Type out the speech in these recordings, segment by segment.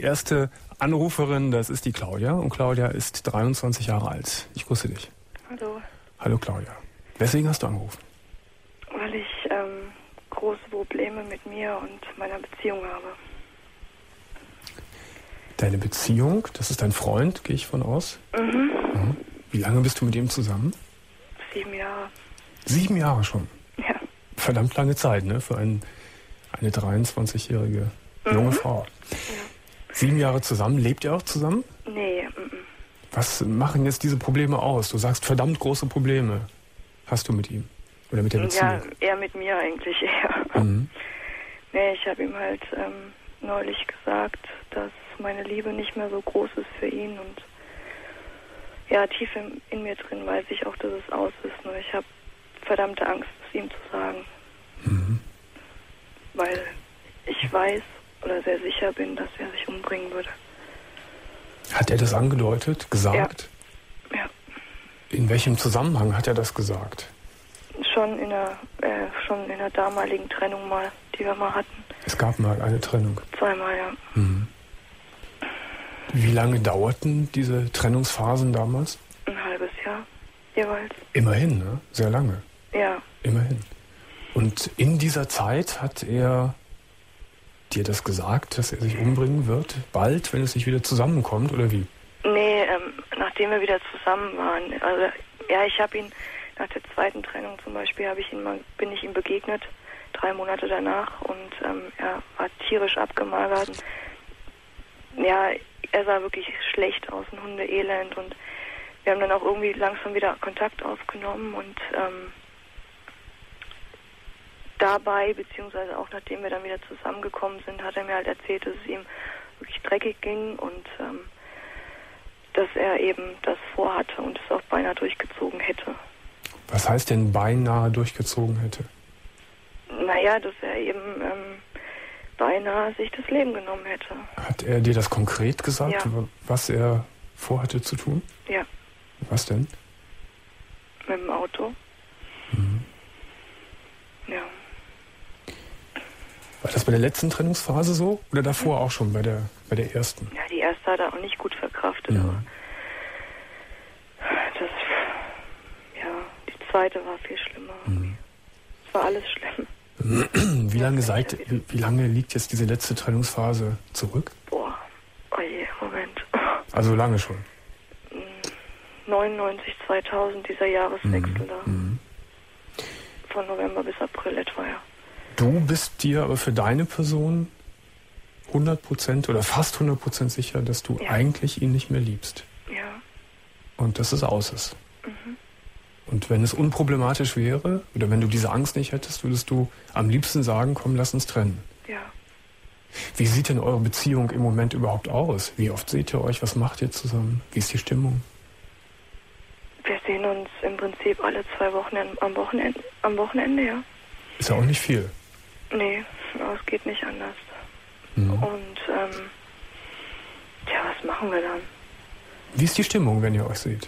Erste Anruferin, das ist die Claudia. Und Claudia ist 23 Jahre alt. Ich grüße dich. Hallo. Hallo Claudia. Weswegen hast du angerufen? Weil ich große Probleme mit mir und meiner Beziehung habe. Deine Beziehung, das ist dein Freund, gehe ich von aus? Mhm. Mhm. Wie lange bist du mit ihm zusammen? 7 Jahre. 7 Jahre schon? Ja. Verdammt lange Zeit, ne? Für eine 23-jährige junge Frau. Ja. 7 Jahre zusammen. Lebt ihr auch zusammen? Nee. Was machen jetzt diese Probleme aus? Du sagst, verdammt große Probleme hast du mit ihm. Oder mit der Beziehung? Ja, eher mit mir eigentlich eher. Mhm. Nee, ich habe ihm halt neulich gesagt, dass meine Liebe nicht mehr so groß ist für ihn. Und ja, tief in mir drin weiß ich auch, dass es aus ist. Nur ich habe verdammte Angst, es ihm zu sagen. Mhm. Weil ich weiß oder sehr sicher bin, dass er sich umbringen würde. Hat er das angedeutet, gesagt? Ja. In welchem Zusammenhang hat er das gesagt? Schon in der damaligen Trennung mal, die wir mal hatten. Es gab mal eine Trennung. 2-mal, ja. Mhm. Wie lange dauerten diese Trennungsphasen damals? Ein halbes Jahr jeweils. Immerhin, ne? Sehr lange. Ja. Immerhin. Und in dieser Zeit hat er dir das gesagt, dass er sich umbringen wird? Bald, wenn es nicht wieder zusammenkommt, oder wie? Nee, nachdem wir wieder zusammen waren. Also, ja, ich habe ihn nach der zweiten Trennung zum Beispiel, bin ich ihm begegnet, 3 Monate danach, und er war tierisch abgemagert. Und, ja, er sah wirklich schlecht aus, ein Hundeelend, und wir haben dann auch irgendwie langsam wieder Kontakt aufgenommen, und dabei, beziehungsweise auch nachdem wir dann wieder zusammengekommen sind, hat er mir halt erzählt, dass es ihm wirklich dreckig ging und dass er eben das vorhatte und es auch beinahe durchgezogen hätte. Was heißt denn beinahe durchgezogen hätte? Naja, dass er eben beinahe sich das Leben genommen hätte. Hat er dir das konkret gesagt, ja, was er vorhatte zu tun? Ja. Was denn? Mit dem Auto. Mhm. Ja. War das bei der letzten Trennungsphase so oder davor auch schon bei der ersten? Ja, die erste hat er auch nicht gut verkraftet, aber die zweite war viel schlimmer. Es war alles schlimm. Wie lange liegt jetzt diese letzte Trennungsphase zurück? Boah, oh je, Moment. Also lange schon? 99, 2000, dieser Jahreswechsel da. Von November bis April etwa, ja. Du bist dir aber für deine Person 100% oder fast 100% sicher, dass du eigentlich ihn nicht mehr liebst. Ja. Und dass es aus ist. Und wenn es unproblematisch wäre, oder wenn du diese Angst nicht hättest, würdest du am liebsten sagen, komm, lass uns trennen. Ja. Wie sieht denn eure Beziehung im Moment überhaupt aus? Wie oft seht ihr euch? Was macht ihr zusammen? Wie ist die Stimmung? Wir sehen uns im Prinzip alle 2 Wochen am Wochenende, ja. Ist ja auch nicht viel. Nee, aber es geht nicht anders. Und, was machen wir dann? Wie ist die Stimmung, wenn ihr euch seht?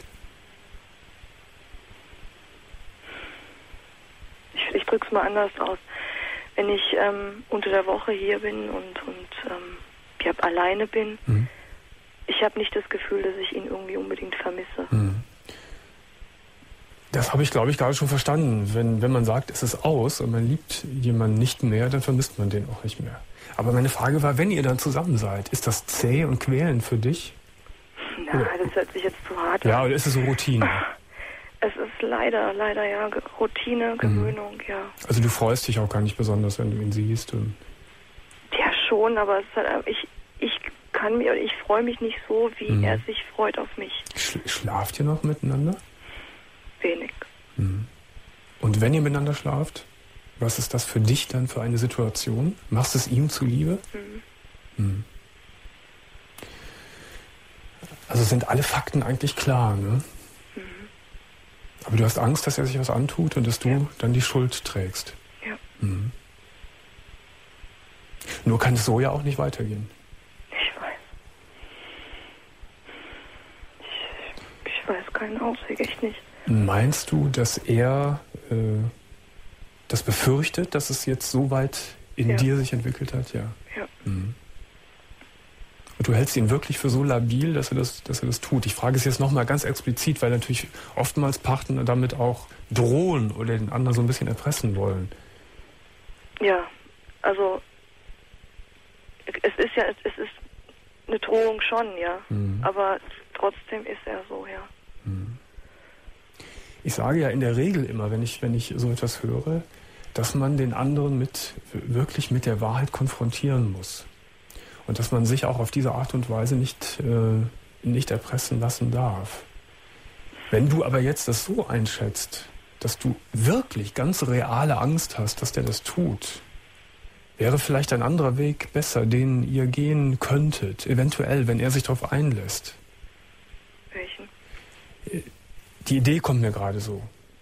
Ich drück's mal anders aus. Wenn ich unter der Woche hier bin und alleine bin, ich habe nicht das Gefühl, dass ich ihn irgendwie unbedingt vermisse. Das habe ich, glaube ich, gerade schon verstanden. Wenn man sagt, es ist aus und man liebt jemanden nicht mehr, dann vermisst man den auch nicht mehr. Aber meine Frage war, wenn ihr dann zusammen seid, ist das zäh und quälend für dich? Na, das hört sich jetzt zu hart an. Ja, oder ist es so Routine? Es ist leider, ja, Routine, Gewöhnung, ja. Also du freust dich auch gar nicht besonders, wenn du ihn siehst? Ja, schon, aber es ist halt, ich freue mich nicht so, wie er sich freut auf mich. Schlaft ihr noch miteinander? Wenig. Und wenn ihr miteinander schlaft, was ist das für dich dann für eine Situation? Machst du es ihm zuliebe? Also sind alle Fakten eigentlich klar, ne? Aber du hast Angst, dass er sich was antut und dass du dann die Schuld trägst. Ja. Nur kann es so ja auch nicht weitergehen. Ich weiß. Ich weiß keinen Ausweg, echt nicht. Meinst du, dass er das befürchtet, dass es jetzt so weit in dir sich entwickelt hat? Ja. Ja. Und du hältst ihn wirklich für so labil, dass er das tut. Ich frage es jetzt nochmal ganz explizit, weil natürlich oftmals Partner damit auch drohen oder den anderen so ein bisschen erpressen wollen. Ja, also es ist eine Drohung schon, ja. Aber trotzdem ist er so, ja. Ich sage ja in der Regel immer, wenn ich so etwas höre, dass man den anderen wirklich mit der Wahrheit konfrontieren muss. Und dass man sich auch auf diese Art und Weise nicht erpressen lassen darf. Wenn du aber jetzt das so einschätzt, dass du wirklich ganz reale Angst hast, dass der das tut, wäre vielleicht ein anderer Weg besser, den ihr gehen könntet, eventuell, wenn er sich darauf einlässt. Welchen? Die Idee kommt mir gerade so.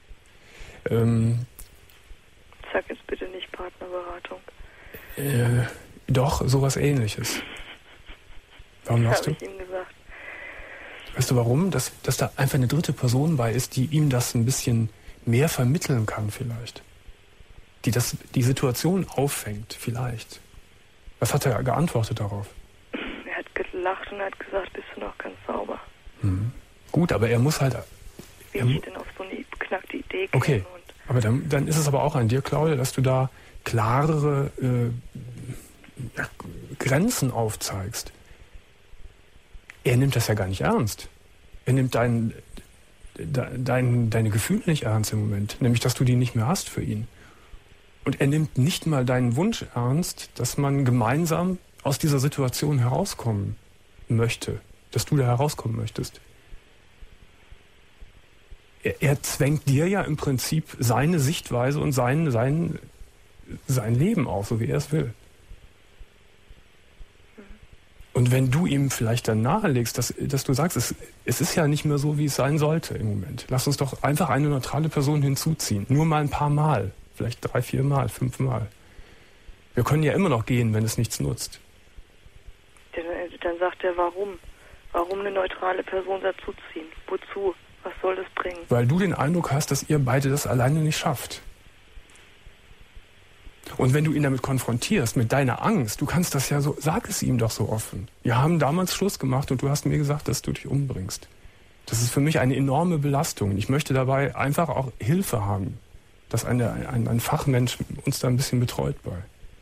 Sag jetzt bitte nicht Partnerberatung. Doch, sowas Ähnliches. Warum lachst du? Habe ich ihm gesagt. Weißt du warum? Dass da einfach eine dritte Person bei ist, die ihm das ein bisschen mehr vermitteln kann vielleicht. Die Situation auffängt vielleicht. Was hat er geantwortet darauf? Er hat gelacht und hat gesagt, bist du noch ganz sauber. Gut, aber er muss halt... Wie ich denn auf so eine beknackte Idee käme. Okay, aber dann ist es aber auch an dir, Claudia, dass du da klarere Grenzen aufzeigst. Er nimmt das ja gar nicht ernst. Er nimmt deine Gefühle nicht ernst im Moment, nämlich, dass du die nicht mehr hast für ihn. Und er nimmt nicht mal deinen Wunsch ernst, dass man gemeinsam aus dieser Situation herauskommen möchte, dass du da herauskommen möchtest. Er zwängt dir ja im Prinzip seine Sichtweise und sein Leben auf, so wie er es will. Und wenn du ihm vielleicht dann nahelegst, dass du sagst, es ist ja nicht mehr so, wie es sein sollte im Moment. Lass uns doch einfach eine neutrale Person hinzuziehen. Nur mal ein paar Mal. Vielleicht 3, 4 Mal, 5 Mal. Wir können ja immer noch gehen, wenn es nichts nutzt. Dann sagt er, warum? Warum eine neutrale Person dazuziehen? Wozu? Was soll das bringen? Weil du den Eindruck hast, dass ihr beide das alleine nicht schafft. Und wenn du ihn damit konfrontierst, mit deiner Angst, du kannst das ja so, sag es ihm doch so offen. Wir haben damals Schluss gemacht und du hast mir gesagt, dass du dich umbringst. Das ist für mich eine enorme Belastung. Ich möchte dabei einfach auch Hilfe haben, dass ein Fachmensch uns da ein bisschen betreut bei.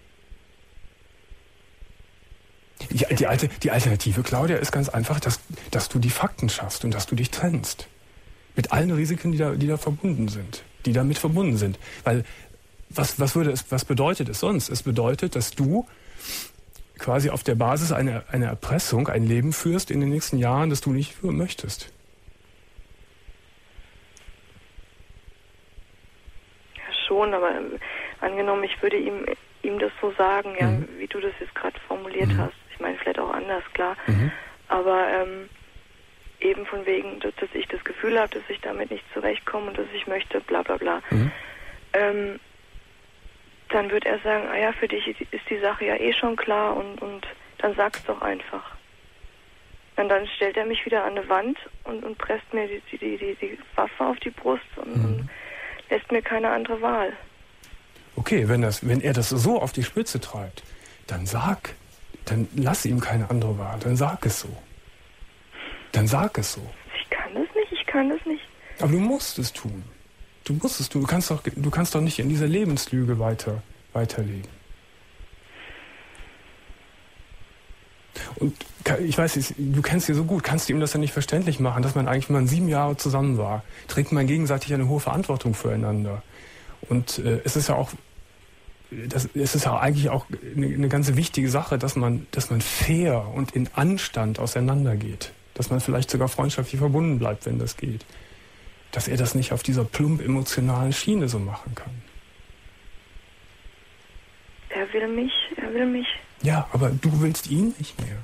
Die Alternative, Claudia, ist ganz einfach, dass du die Fakten schaffst und dass du dich trennst. Mit allen Risiken, die da verbunden sind, die damit verbunden sind. Weil, was bedeutet es sonst? Es bedeutet, dass du quasi auf der Basis einer Erpressung ein Leben führst in den nächsten Jahren, das du nicht führen möchtest. Ja, schon, aber angenommen, ich würde ihm das so sagen, ja, wie du das jetzt gerade formuliert hast. Ich meine, vielleicht auch anders, klar. Aber eben von wegen, dass ich das Gefühl habe, dass ich damit nicht zurechtkomme und dass ich möchte, bla bla bla. Dann wird er sagen, ja, für dich ist die Sache ja eh schon klar und dann sag's doch einfach. Und dann stellt er mich wieder an eine Wand und presst mir die Waffe auf die Brust und lässt mir keine andere Wahl. Okay, wenn er das so auf die Spitze treibt, dann lass ihm keine andere Wahl, dann sag es so. Dann sag es so. Ich kann das nicht. Aber du musst es tun. Du kannst doch nicht in dieser Lebenslüge weiterleben. Und ich weiß, du kennst sie so gut, kannst du ihm das ja nicht verständlich machen, dass man eigentlich, wenn man 7 Jahre zusammen war, trägt man gegenseitig eine hohe Verantwortung füreinander. Und es ist ja eigentlich auch eine ganz wichtige Sache, dass man fair und in Anstand auseinandergeht. Dass man vielleicht sogar freundschaftlich verbunden bleibt, wenn das geht. Dass er das nicht auf dieser plump emotionalen Schiene so machen kann. Er will mich. Ja, aber du willst ihn nicht mehr.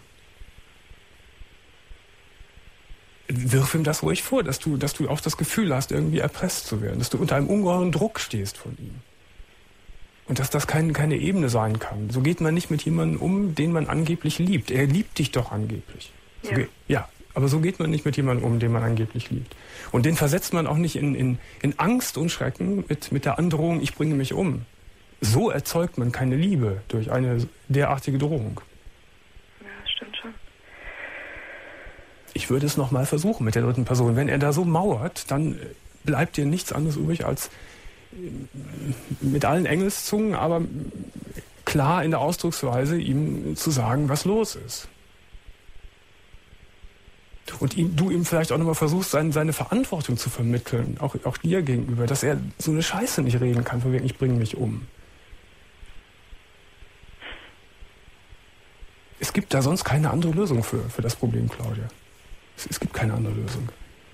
Wirf ihm das ruhig vor, dass du auch das Gefühl hast, irgendwie erpresst zu werden. Dass du unter einem ungeheuren Druck stehst von ihm. Und dass das keine Ebene sein kann. So geht man nicht mit jemandem um, den man angeblich liebt. Er liebt dich doch angeblich. Ja. Aber so geht man nicht mit jemandem um, den man angeblich liebt. Und den versetzt man auch nicht in Angst und Schrecken mit der Androhung, ich bringe mich um. So erzeugt man keine Liebe durch eine derartige Drohung. Ja, das stimmt schon. ich würde es nochmal versuchen mit der dritten Person. Wenn er da so mauert, dann bleibt dir nichts anderes übrig, als mit allen Engelszungen, aber klar in der Ausdrucksweise ihm zu sagen, was los ist. Und du ihm vielleicht auch nochmal versuchst, seine Verantwortung zu vermitteln, auch dir gegenüber, dass er so eine Scheiße nicht reden kann, von wegen, ich bringe mich um. Es gibt da sonst keine andere Lösung für das Problem, Claudia. Es gibt keine andere Lösung.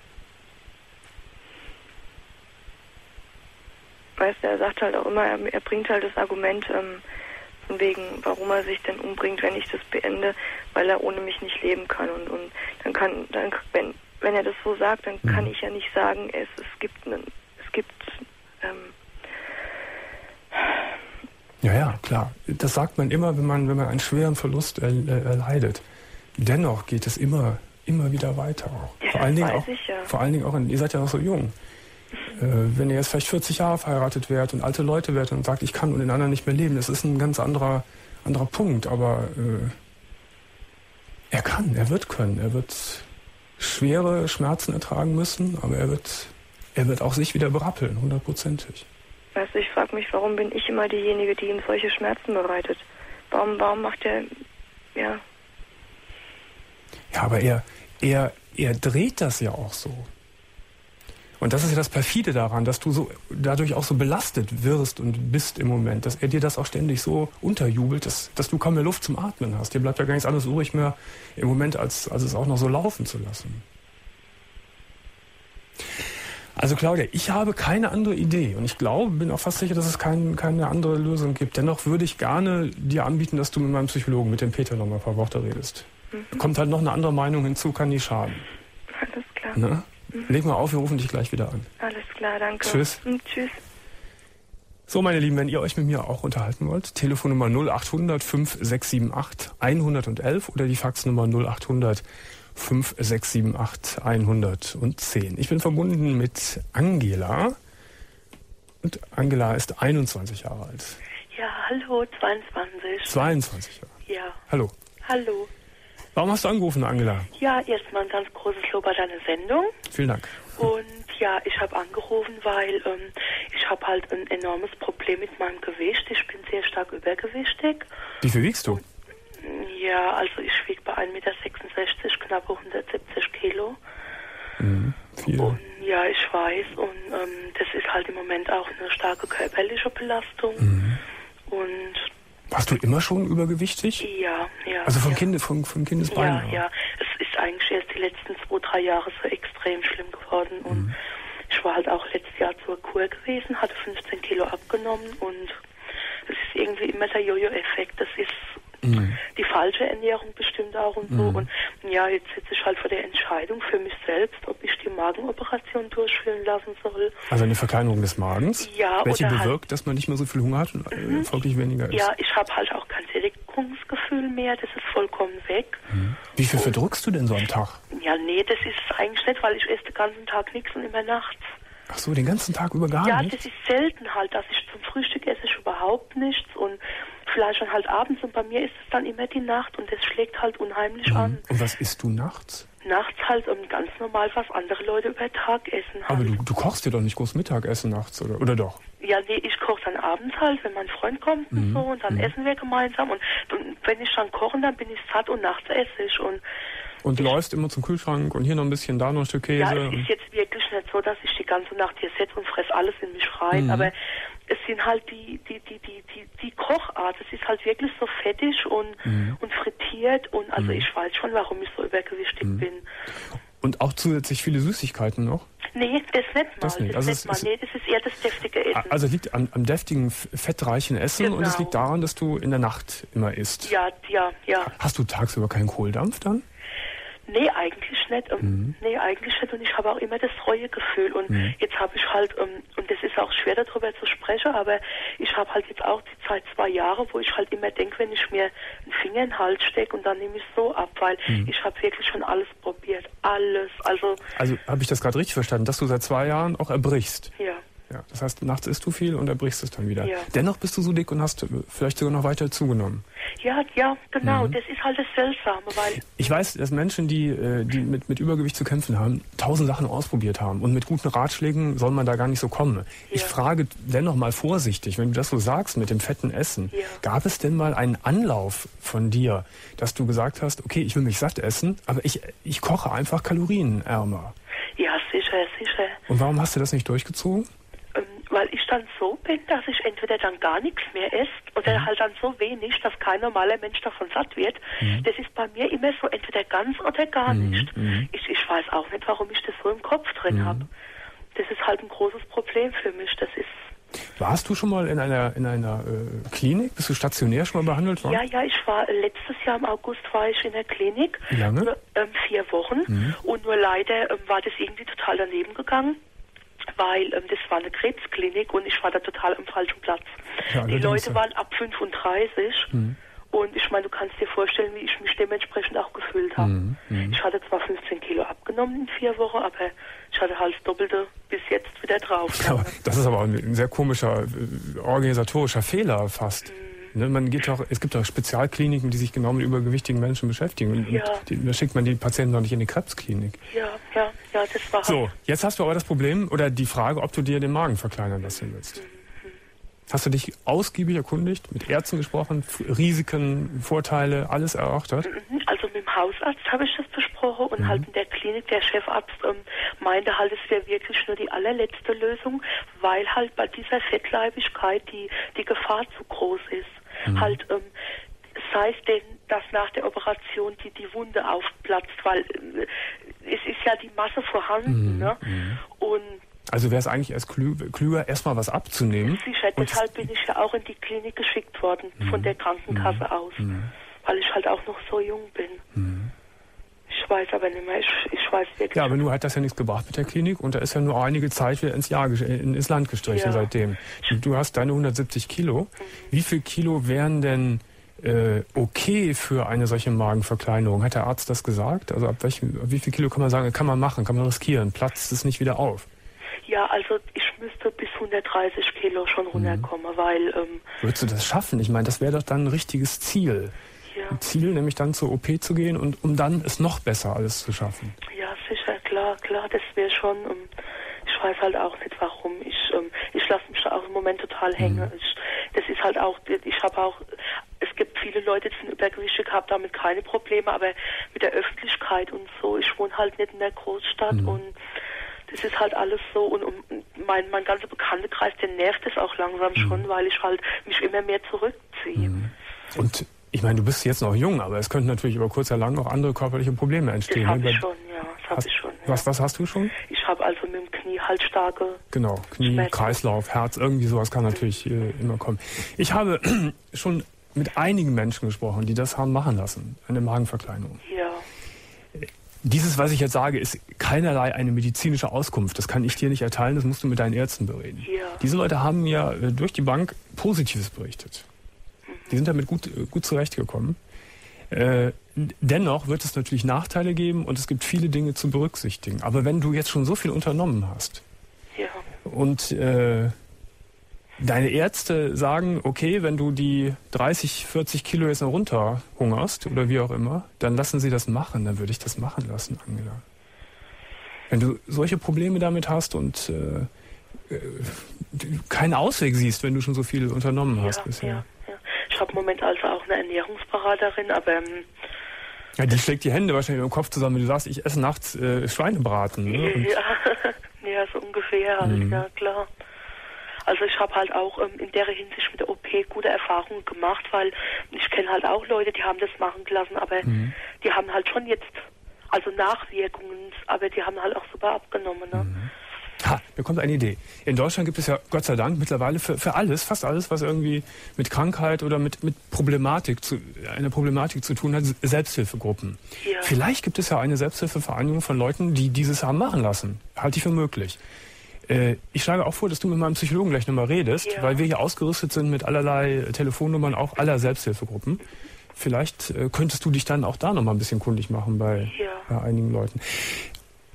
Weißt du, er sagt halt auch immer, er bringt halt das Argument, von wegen, warum er sich denn umbringt, wenn ich das beende, weil er ohne mich nicht leben kann. Und wenn er das so sagt, dann kann ich ja nicht sagen, es gibt Ja, klar. Das sagt man immer, wenn man einen schweren Verlust erleidet. Dennoch geht es immer wieder weiter auch. Ja, vor allen Dingen auch, ihr seid ja noch so jung. Wenn ihr jetzt vielleicht 40 Jahre verheiratet werdet und alte Leute werdet und sagt, ich kann und den anderen nicht mehr leben, das ist ein ganz anderer Punkt. Aber er wird können. Er wird schwere Schmerzen ertragen müssen, aber er wird auch sich wieder berappeln, 100%. Weißt du, ich frage mich, warum bin ich immer diejenige, die ihm solche Schmerzen bereitet? Warum macht er, ja... Ja, aber er dreht das ja auch so. Und das ist ja das Perfide daran, dass du dadurch auch so belastet wirst und bist im Moment, dass er dir das auch ständig so unterjubelt, dass du kaum mehr Luft zum Atmen hast. Dir bleibt ja gar nichts anderes übrig mehr im Moment, als es auch noch so laufen zu lassen. Also Claudia, ich habe keine andere Idee und ich bin auch fast sicher, dass es keine andere Lösung gibt. Dennoch würde ich gerne dir anbieten, dass du mit meinem Psychologen, mit dem Peter, noch mal ein paar Worte redest. Kommt halt noch eine andere Meinung hinzu, kann nie schaden. Alles klar. Na? Leg mal auf, wir rufen dich gleich wieder an. Alles klar, danke. Tschüss. Tschüss. So, meine Lieben, wenn ihr euch mit mir auch unterhalten wollt, Telefonnummer 0800 5678 111 oder die Faxnummer 0800 5678 110. Ich bin verbunden mit Angela und Angela ist 21 Jahre alt. Ja, hallo, 22. 22 Jahre. Ja. Hallo. Hallo. Warum hast du angerufen, Angela? Ja, erstmal ein ganz großes Lob an deine Sendung. Vielen Dank. Und ja, ich habe angerufen, weil ich habe halt ein enormes Problem mit meinem Gewicht. Ich bin sehr stark übergewichtig. Wie viel wiegst du? Ja, also ich wiege bei 1,66 Meter, knapp 170 Kilo. Viel. Und ja, ich weiß. Und das ist halt im Moment auch eine starke körperliche Belastung. Und warst du immer schon übergewichtig? Ja. Also von Kindesbeinen? Ja. Es ist eigentlich erst die letzten 2-3 Jahre so extrem schlimm geworden. Und ich war halt auch letztes Jahr zur Kur gewesen, hatte 15 Kilo abgenommen und es ist irgendwie immer der Jojo-Effekt. Das ist die falsche Ernährung bestimmt auch und so. Und ja, jetzt sitze ich halt vor der Entscheidung für mich selbst, ob ich die Magenoperation durchführen lassen soll. Also eine Verkleinerung des Magens? Ja. Welche bewirkt, dass man nicht mehr so viel Hunger hat und folglich weniger isst? Ja, ich habe halt auch kein Sättigungsgefühl mehr, das ist vollkommen weg. Wie viel verdrückst du denn so am Tag? Ja, nee, das ist es eigentlich nicht, weil ich esse den ganzen Tag nichts und immer nachts. Ach so, den ganzen Tag über gar nichts? Ja, das ist selten halt, dass ich zum Frühstück esse ich überhaupt nichts und vielleicht dann halt abends und bei mir ist es dann immer die Nacht und das schlägt halt unheimlich an. Und was isst du nachts? Nachts halt ganz normal, was andere Leute über Tag essen halt. Aber du kochst dir doch nicht groß Mittagessen nachts, oder doch? Ja, nee, ich koche dann abends halt, wenn mein Freund kommt und so und dann essen wir gemeinsam und wenn ich dann koche, dann bin ich satt und nachts esse ich und läufst immer zum Kühlschrank und hier noch ein bisschen, da noch ein Stück Käse. Ja, es ist jetzt wirklich nicht so, dass ich die ganze Nacht hier sitze und fresse alles in mich rein, aber es sind halt die Kochart, es ist halt wirklich so fettig und frittiert und also ich weiß schon, warum ich so übergewichtig bin. Und auch zusätzlich viele Süßigkeiten noch? Nee, das nicht mal. Das nicht. Das ist eher das deftige Essen. Also es liegt am deftigen, fettreichen Essen und es liegt daran, dass du in der Nacht immer isst. Ja. Hast du tagsüber keinen Kohldampf dann? Nee, eigentlich nicht. Nee, eigentlich nicht. Und ich habe auch immer das Reuegefühl. Und jetzt habe ich halt, und das ist auch schwer darüber zu sprechen, aber ich habe halt jetzt auch die Zeit 2 Jahre, wo ich halt immer denke, wenn ich mir einen Finger in den Hals stecke und dann nehme ich so ab, weil ich habe wirklich schon alles probiert. Alles. Also habe ich das gerade richtig verstanden, dass du seit 2 Jahren auch erbrichst? Ja. Ja. Das heißt, nachts isst du viel und erbrichst es dann wieder. Ja. Dennoch bist du so dick und hast vielleicht sogar noch weiter zugenommen. Ja, genau. Das ist halt das Seltsame, weil... Ich weiß, dass Menschen, die mit Übergewicht zu kämpfen haben, 1000 Sachen ausprobiert haben. Und mit guten Ratschlägen soll man da gar nicht so kommen. Ja. Ich frage dennoch mal vorsichtig, wenn du das so sagst mit dem fetten Essen, gab es denn mal einen Anlauf von dir, dass du gesagt hast, okay, ich will mich satt essen, aber ich koche einfach kalorienärmer? Ja, sicher. Und warum hast du das nicht durchgezogen? Weil ich dann so bin, dass ich entweder dann gar nichts mehr esse oder halt dann so wenig, dass kein normaler Mensch davon satt wird. Das ist bei mir immer so, entweder ganz oder gar nicht. Ich weiß auch nicht, warum ich das so im Kopf drin habe. Das ist halt ein großes Problem für mich. Das ist... Warst du schon mal in einer Klinik? Bist du stationär schon mal behandelt worden? Ja, ich war letztes Jahr im August war ich in der Klinik. Wie lange? Nur, 4 Wochen. Und nur leider war das irgendwie total daneben gegangen. Weil das war eine Krebsklinik und ich war da total am falschen Platz. Ja, die Leute waren ab 35 und ich meine, du kannst dir vorstellen, wie ich mich dementsprechend auch gefühlt habe. Ich hatte zwar 15 Kilo abgenommen in 4 Wochen, aber ich hatte halt das Doppelte bis jetzt wieder drauf. Ja, das ist aber ein sehr komischer organisatorischer Fehler fast. Ne, es gibt auch Spezialkliniken, die sich genau mit übergewichtigen Menschen beschäftigen. Und da schickt man die Patienten noch nicht in die Krebsklinik. Ja, das war so, jetzt hast du aber das Problem oder die Frage, ob du dir den Magen verkleinern lassen willst. Hast du dich ausgiebig erkundigt, mit Ärzten gesprochen, Risiken, Vorteile, alles erörtert? Also mit dem Hausarzt habe ich das besprochen und halt in der Klinik, der Chefarzt meinte halt, es wäre wirklich nur die allerletzte Lösung, weil halt bei dieser Fettleibigkeit die Gefahr zu groß ist. Halt, sei es denn, dass nach der Operation die Wunde aufplatzt, weil es ist ja die Masse vorhanden, ne? Und also wäre es eigentlich erst klüger, erstmal was abzunehmen? Sicher, deshalb bin ich ja auch in die Klinik geschickt worden, von der Krankenkasse aus, weil ich halt auch noch so jung bin. Ich weiß aber nicht mehr, ich weiß wirklich. Ja, aber nur hat das ja nichts gebracht mit der Klinik und da ist ja nur einige Zeit wieder ins Land gestrichen seitdem. Du hast deine 170 Kilo. Wie viel Kilo wären denn okay für eine solche Magenverkleinerung? Hat der Arzt das gesagt? Also wie viel Kilo kann man sagen, kann man machen, kann man riskieren? Platzt es nicht wieder auf? Ja, also ich müsste bis 130 Kilo schon runterkommen, weil... Würdest du das schaffen? Ich meine, das wäre doch dann ein richtiges Ziel. Ja. Ein Ziel, nämlich dann zur OP zu gehen und um dann es noch besser alles zu schaffen. Ja, sicher, klar, das wäre schon... ich weiß halt auch nicht, warum. Ich lasse mich da auch im Moment total hängen. Das ist halt auch... Ich habe auch... Es gibt viele Leute, die sind übergewichtig, haben damit keine Probleme, aber mit der Öffentlichkeit und so, ich wohne halt nicht in der Großstadt und das ist halt alles so und mein ganzer Bekanntenkreis, der nervt es auch langsam schon, weil ich halt mich immer mehr zurückziehe. Und ich meine, du bist jetzt noch jung, aber es könnten natürlich über kurz oder lang auch andere körperliche Probleme entstehen. Das habe ich schon, ja. Was hast du schon? Ich habe also mit dem Knie halt starke Knie, Schmerzen. Kreislauf, Herz, irgendwie sowas kann natürlich immer kommen. Ich habe schon mit einigen Menschen gesprochen, die das haben machen lassen, eine Magenverkleinerung. Ja. Dieses, was ich jetzt sage, ist keinerlei eine medizinische Auskunft. Das kann ich dir nicht erteilen, das musst du mit deinen Ärzten bereden. Ja. Diese Leute haben mir durch die Bank Positives berichtet. Die sind damit gut zurechtgekommen. Dennoch wird es natürlich Nachteile geben und es gibt viele Dinge zu berücksichtigen. Aber wenn du jetzt schon so viel unternommen hast und deine Ärzte sagen, okay, wenn du die 30, 40 Kilo jetzt noch runterhungerst oder wie auch immer, dann lassen sie das machen. Dann würde ich das machen lassen, Angela. Wenn du solche Probleme damit hast und keinen Ausweg siehst, wenn du schon so viel unternommen hast bisher. Ja. Ich habe im Moment also auch eine Ernährungsberaterin, aber... Ja, die schlägt die Hände wahrscheinlich im Kopf zusammen, wenn du sagst, ich esse nachts Schweinebraten. Ne? Ja, so ungefähr halt, ja klar. Also ich habe halt auch in der Hinsicht mit der OP gute Erfahrungen gemacht, weil ich kenne halt auch Leute, die haben das machen gelassen, aber die haben halt schon jetzt, also Nachwirkungen, aber die haben halt auch super abgenommen. Ne? Mir kommt eine Idee. In Deutschland gibt es ja Gott sei Dank mittlerweile für alles, fast alles, was irgendwie mit Krankheit oder mit einer Problematik zu tun hat, Selbsthilfegruppen. Ja. Vielleicht gibt es ja eine Selbsthilfevereinigung von Leuten, die dieses haben machen lassen. Halte ich für möglich. Ich schlage auch vor, dass du mit meinem Psychologen gleich nochmal redest, weil wir hier ausgerüstet sind mit allerlei Telefonnummern, auch aller Selbsthilfegruppen. Vielleicht könntest du dich dann auch da nochmal ein bisschen kundig machen bei einigen Leuten.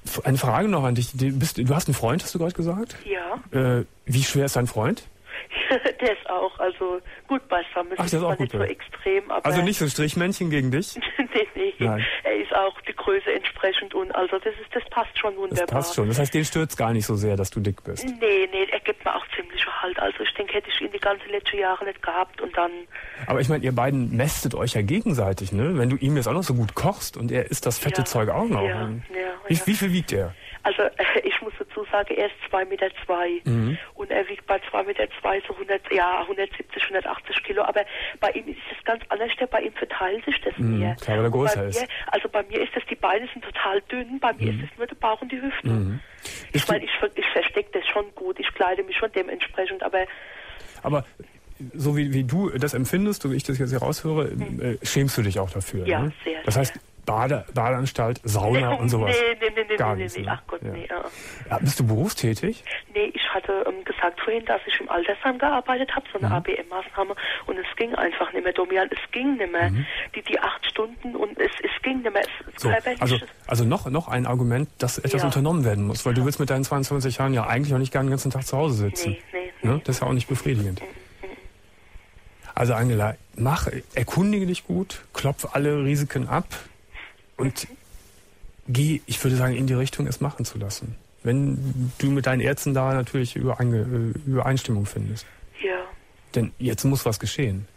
Eine Frage noch an dich. Du hast einen Freund, hast du gerade gesagt? Ja. Wie schwer ist dein Freund? Der ist auch, also gut beisammen. Ach, der ist auch nicht gut so extrem, aber... Also nicht so ein Strichmännchen gegen dich? nee. Nein. Er ist auch die Größe entsprechend und also das passt schon wunderbar. Das passt schon. Das heißt, den stört's gar nicht so sehr, dass du dick bist? Nee, er gibt mir auch ziemlich Halt. Also ich denke, hätte ich ihn die ganzen letzten Jahre nicht gehabt und dann... Aber ich meine, ihr beiden mästet euch ja gegenseitig, ne? Wenn du ihm jetzt auch noch so gut kochst und er isst das fette Zeug auch noch. Ja. Wie viel wiegt er? Also ich muss dazu sagen, er ist 2,2 Meter und er wiegt bei 2,2 Meter so 170, 180 Kilo. Aber bei ihm ist es ganz anders, bei ihm verteilt sich das mehr. Klar, weil er größer ist. Also bei mir ist das, die Beine sind total dünn, bei mir ist es nur der Bauch und die Hüften. Ich meine, ich verstecke das schon gut, ich kleide mich schon dementsprechend, aber so wie du das empfindest, so wie ich das jetzt hier raushöre, schämst du dich auch dafür, ja, ne? Sehr. Das heißt, Badeanstalt, Sauna und sowas? Nee, gar nichts, nee. Ne? Ach Gott, ja. nee. Ja, bist du berufstätig? Nee, ich hatte gesagt vorhin, dass ich im Altersheim gearbeitet habe, so eine ABM-Maßnahme, und es ging einfach nicht mehr, Domian, es ging nicht mehr. Die 8 Stunden und es ging nicht mehr. Also noch ein Argument, dass etwas unternommen werden muss, weil du willst mit deinen 22 Jahren ja eigentlich auch nicht gerne den ganzen Tag zu Hause sitzen. Nee. Ne? Das ist ja auch nicht befriedigend. Also Angela, erkundige dich gut, klopf alle Risiken ab und geh, ich würde sagen, in die Richtung, es machen zu lassen. Wenn du mit deinen Ärzten da natürlich Übereinstimmung findest. Ja. Denn jetzt muss was geschehen.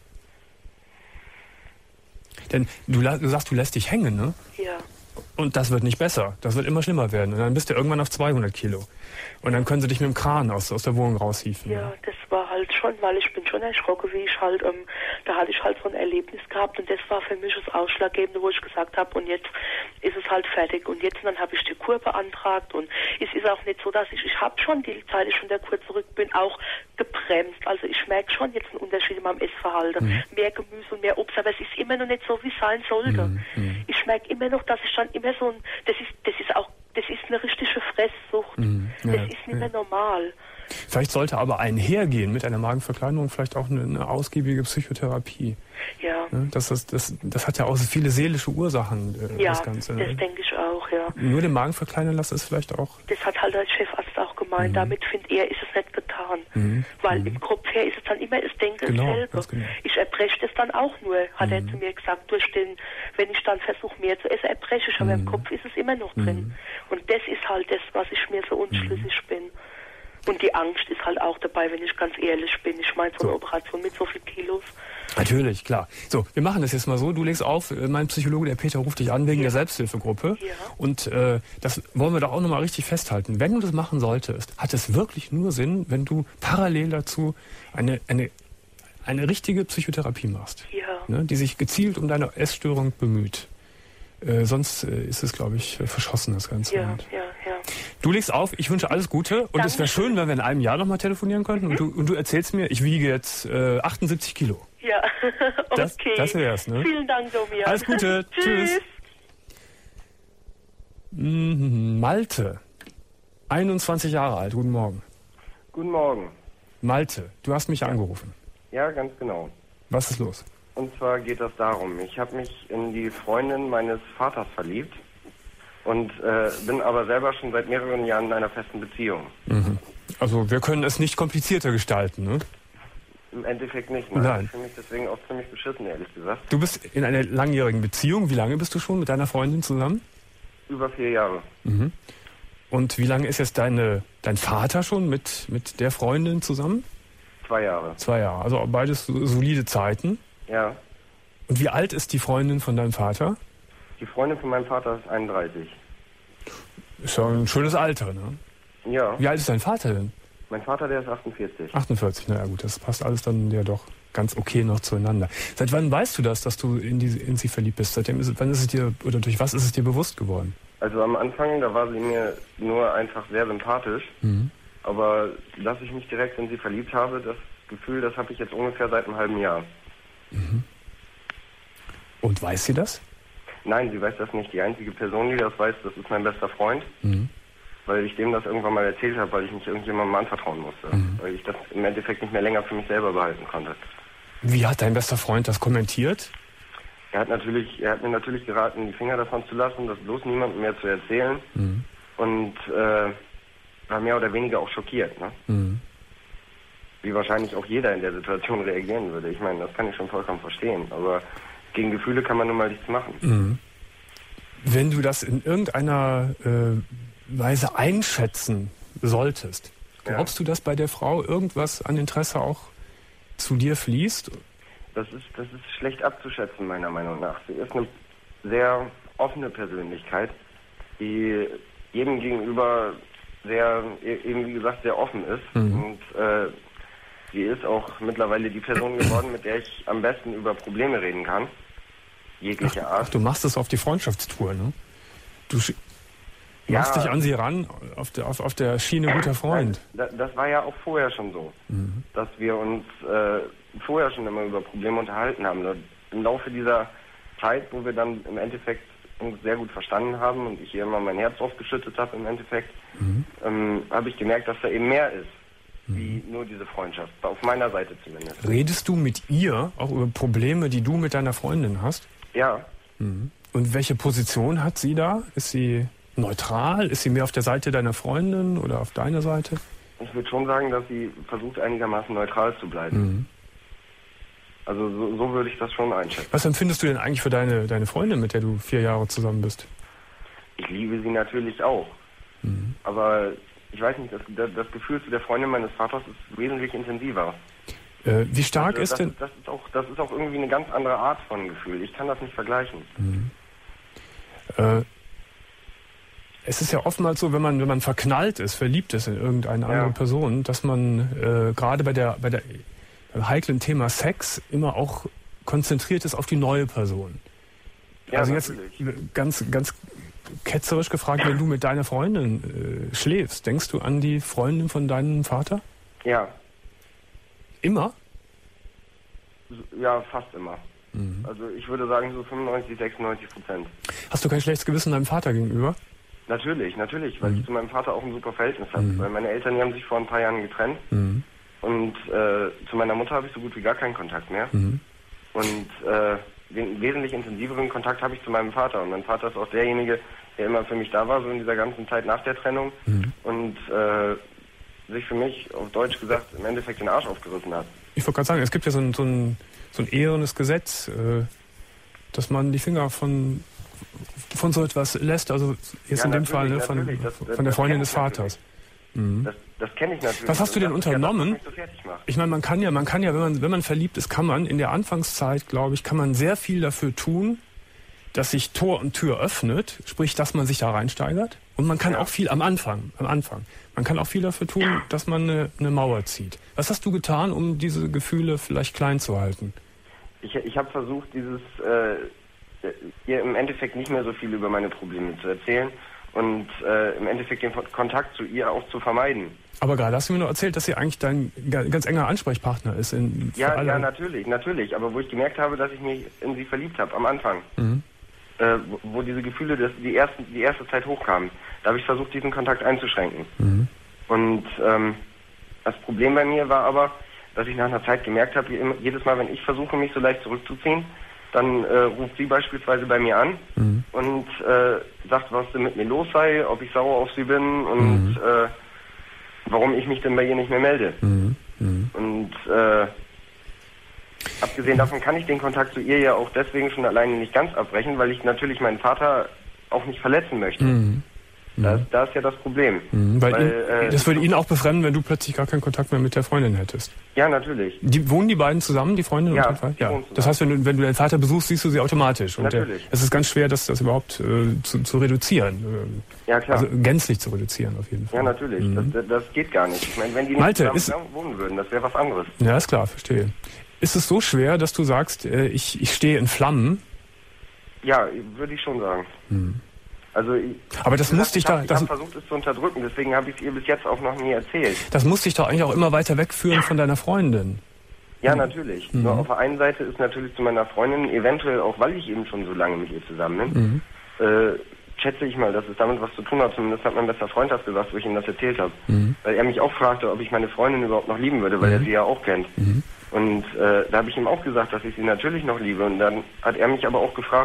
Denn du sagst, du lässt dich hängen, ne? Ja. Und das wird nicht besser. Das wird immer schlimmer werden. Und dann bist du irgendwann auf 200 Kilo. Und dann können sie dich mit dem Kran aus der Wohnung raushieven. Ja, das war halt schon, weil ich bin schon erschrocken, wie ich halt, da hatte ich halt so ein Erlebnis gehabt und das war für mich das Ausschlaggebende, wo ich gesagt habe, und jetzt ist es halt fertig. Und jetzt dann habe ich die Kur beantragt und es ist auch nicht so, dass ich habe schon die Zeit, ich von der Kur zurück bin, auch gebremst. Also ich merke schon jetzt einen Unterschied in meinem Essverhalten. Mehr Gemüse und mehr Obst, aber es ist immer noch nicht so, wie es sein sollte. Ich merke immer noch, dass ich dann immer so das ist eine richtige Fresssucht. Das ist nicht mehr normal. Vielleicht sollte aber einhergehen mit einer Magenverkleinerung vielleicht auch eine ausgiebige Psychotherapie. Ja. Das hat ja auch so viele seelische Ursachen, das Ganze. Ja, das denke ich auch, ja. Nur den Magen verkleinern lassen ist vielleicht auch... Das hat halt der Chefarzt auch gemeint. Damit findet er, ist es nicht getan. Weil im Kopf her ist es dann immer das Denken selber. Genau. Ich erbreche das dann auch nur, hat er zu mir gesagt, wenn ich dann versuche mehr zu essen, erbreche ich, aber im Kopf ist es immer noch drin. Und das ist halt das, was ich mir so unschlüssig bin. Und die Angst ist halt auch dabei, wenn ich ganz ehrlich bin. Ich meine, so eine Operation mit so vielen Kilos. Natürlich, klar. So, wir machen das jetzt mal so. Du legst auf, mein Psychologe, der Peter, ruft dich an wegen der Selbsthilfegruppe. Ja. Und das wollen wir doch auch nochmal richtig festhalten. Wenn du das machen solltest, hat es wirklich nur Sinn, wenn du parallel dazu eine richtige Psychotherapie machst. Ja. Ne, die sich gezielt um deine Essstörung bemüht. Sonst ist es, glaube ich, verschossen, das Ganze. Ja. Du legst auf, ich wünsche alles Gute und es wäre schön, wenn wir in einem Jahr nochmal telefonieren könnten und du erzählst mir, ich wiege jetzt 78 Kilo. Ja, okay. Das wär's, ne? Vielen Dank, Domian. Alles Gute. Tschüss. Malte, 21 Jahre alt, guten Morgen. Guten Morgen. Malte, du hast mich angerufen. Ja, ganz genau. Was ist los? Und zwar geht das darum, ich habe mich in die Freundin meines Vaters verliebt und bin aber selber schon seit mehreren Jahren in einer festen Beziehung. Also wir können es nicht komplizierter gestalten, ne? Im Endeffekt nicht. Nein. Ich fühle mich deswegen auch ziemlich beschissen, ehrlich gesagt. Du bist in einer langjährigen Beziehung. Wie lange bist du schon mit deiner Freundin zusammen? Über 4 Jahre. Und wie lange ist jetzt dein Vater schon mit der Freundin zusammen? 2 Jahre. 2 Jahre, also beides solide Zeiten. Ja. Und wie alt ist die Freundin von deinem Vater? Die Freundin von meinem Vater ist 31. Ist ja ein schönes Alter, ne? Ja. Wie alt ist dein Vater denn? Mein Vater, der ist 48. 48, naja gut, das passt alles dann ja doch ganz okay noch zueinander. Seit wann weißt du das, dass du in sie verliebt bist? Wann ist es dir, oder durch was ist es dir bewusst geworden? Also am Anfang, da war sie mir nur einfach sehr sympathisch. Aber dass ich mich direkt in sie verliebt habe, das Gefühl, das habe ich jetzt ungefähr seit einem halben Jahr. Und weiß sie das? Nein, sie weiß das nicht. Die einzige Person, die das weiß, das ist mein bester Freund. Weil ich dem das irgendwann mal erzählt habe, weil ich mich irgendjemandem anvertrauen musste. Weil ich das im Endeffekt nicht mehr länger für mich selber behalten konnte. Wie hat dein bester Freund das kommentiert? Er hat mir natürlich geraten, die Finger davon zu lassen, das bloß niemandem mehr zu erzählen. und war mehr oder weniger auch schockiert, ne? Wie wahrscheinlich auch jeder in der Situation reagieren würde. Ich meine, das kann ich schon vollkommen verstehen, aber gegen Gefühle kann man nun mal nichts machen. Wenn du das in irgendeiner Weise einschätzen solltest, glaubst du, dass bei der Frau irgendwas an Interesse auch zu dir fließt? Das ist schlecht abzuschätzen, meiner Meinung nach. Sie ist eine sehr offene Persönlichkeit, die jedem gegenüber sehr, eben wie gesagt, sehr offen ist. Und sie ist auch mittlerweile die Person geworden, mit der ich am besten über Probleme reden kann. Jeglicher Art. Ach, du machst es auf die Freundschaftstour, ne? Du machst dich an sie ran, auf der Schiene guter Freund. Das war ja auch vorher schon so, dass wir uns vorher schon immer über Probleme unterhalten haben. Im Laufe dieser Zeit, wo wir dann im Endeffekt uns sehr gut verstanden haben und ich ihr immer mein Herz aufgeschüttet habe im Endeffekt, habe ich gemerkt, dass da eben mehr ist, wie nur diese Freundschaft, auf meiner Seite zumindest. Redest du mit ihr auch über Probleme, die du mit deiner Freundin hast? Ja. Und welche Position hat sie da? Ist sie neutral? Ist sie mehr auf der Seite deiner Freundin oder auf deiner Seite? Ich würde schon sagen, dass sie versucht, einigermaßen neutral zu bleiben. Also so würde ich das schon einschätzen. Was empfindest du denn eigentlich für deine Freundin, mit der du 4 Jahre zusammen bist? Ich liebe sie natürlich auch. Aber ich weiß nicht, das Gefühl zu der Freundin meines Vaters ist wesentlich intensiver. Wie stark ist denn... Das ist auch irgendwie eine ganz andere Art von Gefühl. Ich kann das nicht vergleichen. Es ist ja oftmals so, wenn man verknallt ist, verliebt ist in irgendeine andere Person, dass man gerade beim heiklen Thema Sex immer auch konzentriert ist auf die neue Person. Ja, also natürlich. Jetzt ganz ketzerisch gefragt, wenn du mit deiner Freundin schläfst, denkst du an die Freundin von deinem Vater? Ja. Immer? Ja, fast immer. Also ich würde sagen so 95-96%. Hast du kein schlechtes Gewissen deinem Vater gegenüber? Natürlich, weil ich zu meinem Vater auch ein super Verhältnis habe. Weil meine Eltern, die haben sich vor ein paar Jahren getrennt. Und zu meiner Mutter habe ich so gut wie gar keinen Kontakt mehr. Und den wesentlich intensiveren Kontakt habe ich zu meinem Vater. Und mein Vater ist auch derjenige, der immer für mich da war, so in dieser ganzen Zeit nach der Trennung. Und sich für mich, auf Deutsch gesagt, im Endeffekt den Arsch aufgerissen hat. Ich wollte gerade sagen, es gibt ja so ein ehrenes Gesetz, dass man die Finger von so etwas lässt, also jetzt in dem Fall ne, von der Freundin des Vaters. Das kenne ich natürlich. Was hast du denn unternommen? So fertig macht. Ich meine, man kann ja, wenn man verliebt ist, kann man in der Anfangszeit, glaube ich, kann man sehr viel dafür tun, dass sich Tor und Tür öffnet, sprich, dass man sich da reinsteigert. Und man kann auch viel am Anfang, man kann auch viel dafür tun, dass man eine Mauer zieht. Was hast du getan, um diese Gefühle vielleicht klein zu halten? Ich habe versucht, ihr im Endeffekt nicht mehr so viel über meine Probleme zu erzählen und im Endeffekt den Kontakt zu ihr auch zu vermeiden. Aber gerade hast du mir noch erzählt, dass sie eigentlich dein ganz enger Ansprechpartner ist. Ja, natürlich. Aber wo ich gemerkt habe, dass ich mich in sie verliebt habe, am Anfang, wo diese Gefühle die erste Zeit hochkamen, da habe ich versucht, diesen Kontakt einzuschränken. Und das Problem bei mir war aber, dass ich nach einer Zeit gemerkt habe, jedes Mal, wenn ich versuche, mich so leicht zurückzuziehen, dann ruft sie beispielsweise bei mir an und sagt, was denn mit mir los sei, ob ich sauer auf sie bin und warum ich mich denn bei ihr nicht mehr melde. Und abgesehen davon kann ich den Kontakt zu ihr ja auch deswegen schon alleine nicht ganz abbrechen, weil ich natürlich meinen Vater auch nicht verletzen möchte. Da ist ja das Problem. Das würde ihn auch befremden, wenn du plötzlich gar keinen Kontakt mehr mit der Freundin hättest. Ja, natürlich. Wohnen die beiden zusammen, die Freundin und dein Vater? Ja. Das heißt, wenn du deinen Vater besuchst, siehst du sie automatisch. Und natürlich. Es ist ganz schwer, das überhaupt zu reduzieren. Ja, klar. Also gänzlich zu reduzieren, auf jeden Fall. Ja, natürlich. Das geht gar nicht. Ich meine, wenn die nicht zusammen wohnen würden, das wäre was anderes. Ja, ist klar, verstehe. Ist es so schwer, dass du sagst, ich stehe in Flammen? Ja, würde ich schon sagen. Also aber das musste ich da. Ich habe versucht, es zu unterdrücken, deswegen habe ich es ihr bis jetzt auch noch nie erzählt. Das musste ich doch eigentlich auch immer weiter wegführen von deiner Freundin. Ja, natürlich. Nur auf der einen Seite ist natürlich zu meiner Freundin, eventuell auch, weil ich eben schon so lange mit ihr zusammen bin, schätze ich mal, dass es damit was zu tun hat. Zumindest hat mein bester Freund das gesagt, wo ich ihm das erzählt habe. Weil er mich auch fragte, ob ich meine Freundin überhaupt noch lieben würde, weil er sie ja auch kennt. Und da habe ich ihm auch gesagt, dass ich sie natürlich noch liebe. Und dann hat er mich aber auch gefragt,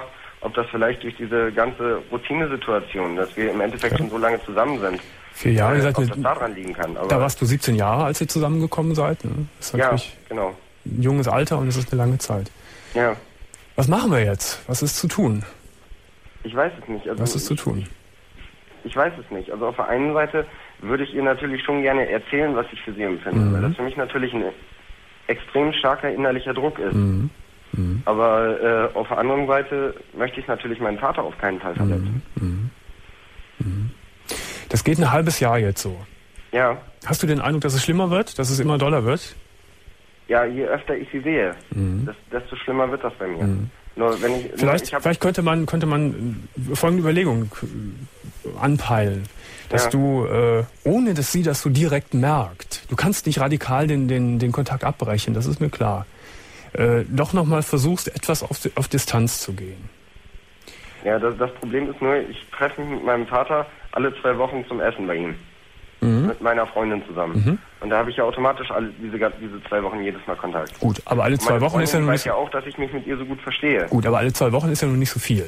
ob das vielleicht durch diese ganze Routinesituation, dass wir im Endeffekt schon so lange zusammen sind, 4 Jahre, ob das daran liegen kann. Aber da warst du 17 Jahre, als ihr zusammengekommen seid. Ne? Das ist natürlich genau. Ein junges Alter und es ist eine lange Zeit. Ja. Was machen wir jetzt? Was ist zu tun? Ich weiß es nicht. Also was ist zu tun? Ich weiß es nicht. Also auf der einen Seite würde ich ihr natürlich schon gerne erzählen, was ich für sie empfinde, weil das für mich natürlich ein extrem starker innerlicher Druck ist. Aber auf der anderen Seite möchte ich natürlich meinen Vater auf keinen Fall verletzen. Das geht ein halbes Jahr jetzt so. Ja. Hast du den Eindruck, dass es schlimmer wird, dass es immer doller wird? Ja, je öfter ich sie sehe, desto schlimmer wird das bei mir. Nur wenn ich, vielleicht könnte man folgende Überlegung anpeilen, dass du, ohne dass sie das so direkt merkt, du kannst nicht radikal den Kontakt abbrechen, das ist mir klar, doch nochmal versuchst, etwas auf Distanz zu gehen. Ja, das Problem ist nur, ich treffe mich mit meinem Vater alle 2 Wochen zum Essen bei ihm. Mit meiner Freundin zusammen. Und da habe ich ja automatisch diese 2 Wochen jedes Mal Kontakt. Gut, aber alle 2 Wochen ist ja nun nicht... Ich weiß ja auch, dass ich mich mit ihr so gut verstehe. Gut, aber alle 2 Wochen ist ja nun nicht so viel.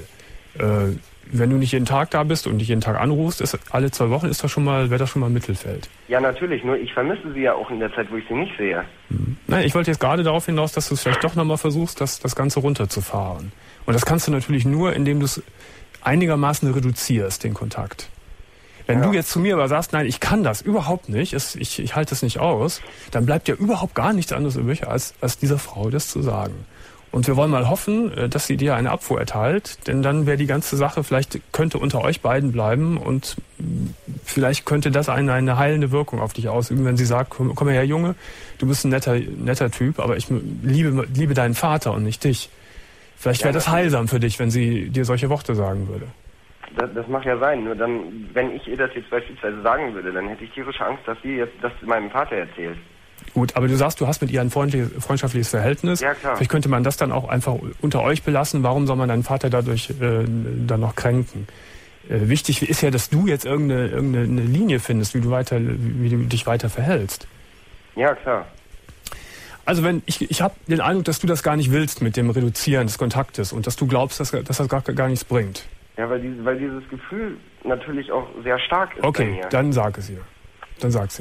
Wenn du nicht jeden Tag da bist und nicht jeden Tag anrufst, alle 2 Wochen wäre das schon mal Mittelfeld. Ja, natürlich. Nur ich vermisse sie ja auch in der Zeit, wo ich sie nicht sehe. Nein, ich wollte jetzt gerade darauf hinaus, dass du es vielleicht doch nochmal versuchst, das Ganze runterzufahren. Und das kannst du natürlich nur, indem du es einigermaßen reduzierst, den Kontakt. Wenn du jetzt zu mir aber sagst, nein, ich kann das überhaupt nicht, ich halte es nicht aus, dann bleibt ja überhaupt gar nichts anderes übrig, als dieser Frau das zu sagen. Und wir wollen mal hoffen, dass sie dir eine Abfuhr erteilt, denn dann wäre die ganze Sache, vielleicht könnte unter euch beiden bleiben und vielleicht könnte das eine heilende Wirkung auf dich ausüben, wenn sie sagt, komm her Junge, du bist ein netter Typ, aber ich liebe deinen Vater und nicht dich. Vielleicht wäre das heilsam für dich, wenn sie dir solche Worte sagen würde. Das mag ja sein, nur dann, wenn ich ihr das jetzt beispielsweise sagen würde, dann hätte ich tierische Angst, dass sie jetzt das meinem Vater erzählt. Gut, aber du sagst, du hast mit ihr ein freundschaftliches Verhältnis. Ja, klar. Vielleicht könnte man das dann auch einfach unter euch belassen. Warum soll man deinen Vater dadurch dann noch kränken? Wichtig ist ja, dass du jetzt irgendeine Linie findest, wie du dich weiter verhältst. Ja, klar. Also ich habe den Eindruck, dass du das gar nicht willst mit dem Reduzieren des Kontaktes und dass du glaubst, dass das gar nichts bringt. Ja, weil dieses Gefühl natürlich auch sehr stark ist bei mir. Okay, dann sag es ihr. Dann sag's ihr.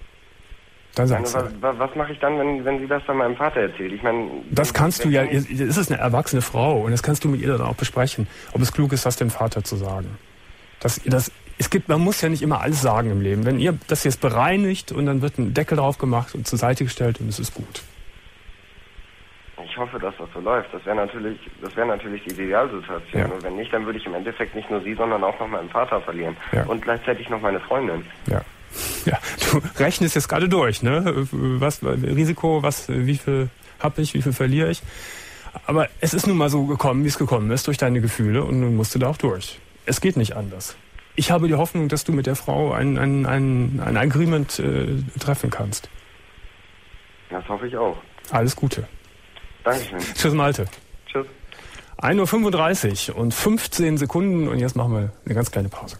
Was mache ich dann, wenn sie das dann meinem Vater erzählt? Ich meine, das kannst du ja, es ist eine erwachsene Frau und das kannst du mit ihr dann auch besprechen, ob es klug ist, das dem Vater zu sagen. Man muss ja nicht immer alles sagen im Leben. Wenn ihr das jetzt bereinigt und dann wird ein Deckel drauf gemacht und zur Seite gestellt und es ist gut. Ich hoffe, dass das so läuft. Das wäre natürlich die Idealsituation. Ja. Und wenn nicht, dann würde ich im Endeffekt nicht nur sie, sondern auch noch meinen Vater verlieren. Ja. Und gleichzeitig noch meine Freundin. Ja. Ja, du rechnest jetzt gerade durch, ne? Was Risiko, wie viel habe ich, wie viel verliere ich? Aber es ist nun mal so gekommen, wie es gekommen ist, durch deine Gefühle und nun musst du da auch durch. Es geht nicht anders. Ich habe die Hoffnung, dass du mit der Frau ein Agreement treffen kannst. Das hoffe ich auch. Alles Gute. Dankeschön. Tschüss, Malte. Tschüss. 1:35 und 15 Sekunden und jetzt machen wir eine ganz kleine Pause.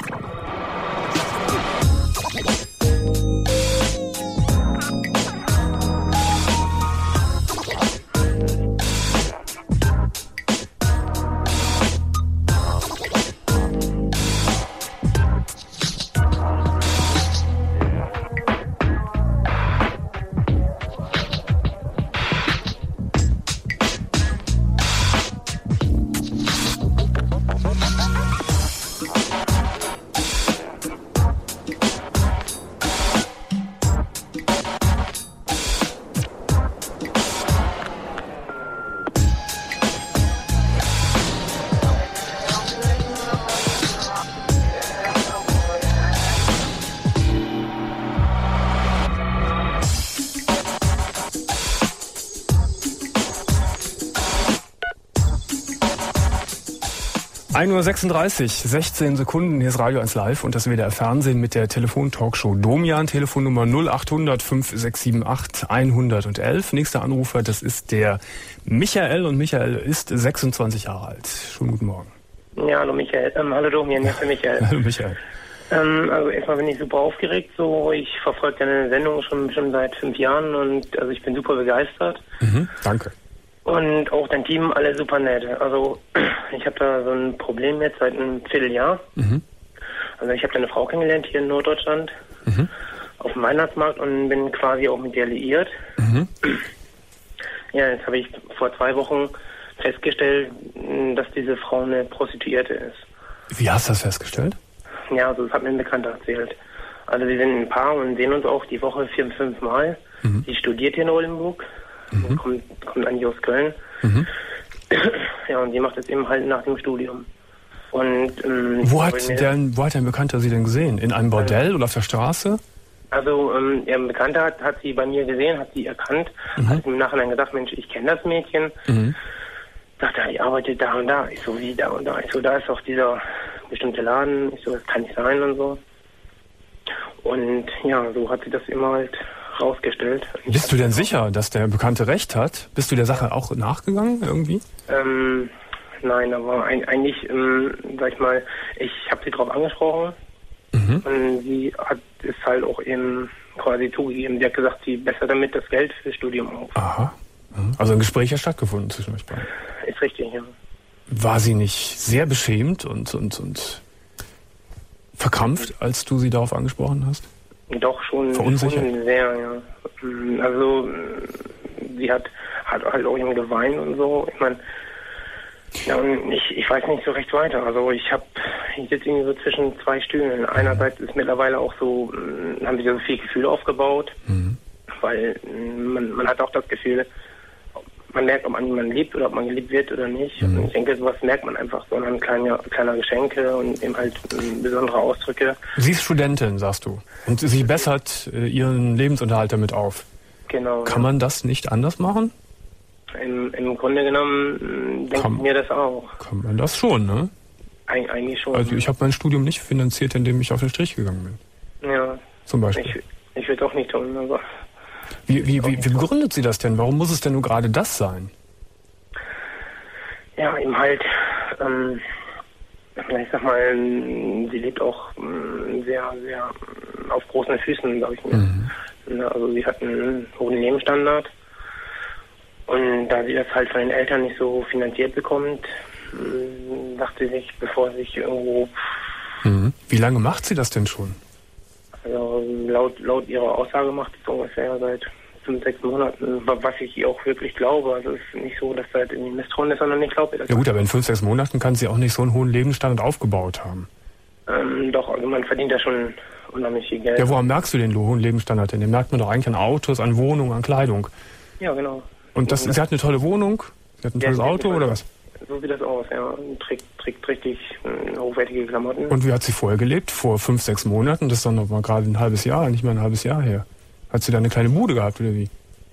Uhr 16 Sekunden, hier ist Radio 1 Live und das WDR Fernsehen mit der Telefon-Talkshow Domian, Telefonnummer 0800 5678 111. Nächster Anrufer, das ist der Michael und Michael ist 26 Jahre alt. Schönen guten Morgen. Ja, hallo Michael. Hallo Domian, hier ist der Michael. Hallo Michael. Also erstmal bin ich super aufgeregt, ich verfolge deine Sendung schon seit 5 Jahren und also ich bin super begeistert. Danke. Und auch dein Team, alle super nett. Also ich habe da so ein Problem jetzt seit einem Vierteljahr. Also ich habe da eine Frau kennengelernt hier in Norddeutschland auf dem Weihnachtsmarkt und bin quasi auch mit ihr liiert. Ja, jetzt habe ich vor 2 Wochen festgestellt, dass diese Frau eine Prostituierte ist. Wie hast du das festgestellt? Ja, also das hat mir ein Bekannter erzählt. Also wir sind ein Paar und sehen uns auch die Woche 4-5 Mal. Sie studiert hier in Oldenburg, kommt eigentlich aus Köln. Ja, und sie macht es eben halt nach dem Studium. Und wo hat dein Bekannter sie denn gesehen? In einem Bordell oder auf der Straße? Also ihr Bekannter hat sie bei mir gesehen, hat sie erkannt, hat im Nachhinein gesagt, Mensch, ich kenne das Mädchen. Sagt er, ich arbeite da und da. Ich so, wie da und da? Ich so, da ist auch dieser bestimmte Laden. Ich so, das kann nicht sein und so. Und ja, so hat sie das immer halt rausgestellt. Bist du denn sicher, dass der Bekannte recht hat? Bist du der Sache auch nachgegangen irgendwie? Nein, aber eigentlich, sag ich mal, ich habe sie drauf angesprochen. Und sie hat es halt auch eben quasi zugegeben. Sie hat gesagt, sie besser damit das Geld fürs Studium auf. Aha. Also ein Gespräch hat stattgefunden zwischen euch beiden. Ist richtig, ja. War sie nicht sehr beschämt und verkrampft, als du sie darauf angesprochen hast? Doch, schon sehr, ja. Also sie hat halt auch eben geweint und so. Ich meine, ja, und ich weiß nicht so recht weiter. Also ich sitze irgendwie so zwischen 2 Stühlen. Einerseits ist mittlerweile auch so, haben sich so viel Gefühl aufgebaut, weil man hat auch das Gefühl, man merkt, ob man jemanden liebt oder ob man geliebt wird oder nicht. Und ich denke, sowas merkt man einfach so an kleiner Geschenke und eben halt besondere Ausdrücke. Sie ist Studentin, sagst du. Und sie bessert ihren Lebensunterhalt damit auf. Genau. Kann man das nicht anders machen? Im Grunde genommen denke ich mir das auch. Kann man das schon, ne? Eigentlich schon. Also ich habe mein Studium nicht finanziert, indem ich auf den Strich gegangen bin. Ja. Zum Beispiel. Ich will es auch nicht tun, aber... Wie begründet sie das denn? Warum muss es denn nur gerade das sein? Ja, eben halt, ich sag mal, sie lebt auch sehr, sehr auf großen Füßen, glaube ich mir. Also sie hat einen hohen Lebensstandard. Und da sie das halt von den Eltern nicht so finanziert bekommt, dachte sie sich, bevor sie sich irgendwo... Wie lange macht sie das denn schon? Also laut ihrer Aussage macht sie es ungefähr seit 5-6 Monaten, was ich ihr auch wirklich glaube. Also es ist nicht so, dass da halt irgendwie Misstrauen ist, sondern ich glaube ihr das. Ja gut, aber in 5-6 Monaten kann sie auch nicht so einen hohen Lebensstandard aufgebaut haben. Doch, also man verdient da schon unheimlich viel Geld. Ja, woran merkst du den hohen Lebensstandard denn? Den merkt man doch eigentlich an Autos, an Wohnungen, an Kleidung. Ja, genau. Und sie hat eine tolle Wohnung? Sie hat ein tolles Auto oder was? So sieht das aus, ja. Trägt richtig hochwertige Klamotten. Und wie hat sie vorher gelebt? Vor 5-6 Monaten? Das ist doch noch mal gerade ein halbes Jahr, nicht mal ein halbes Jahr her. Hat sie da eine kleine Bude gehabt oder wie?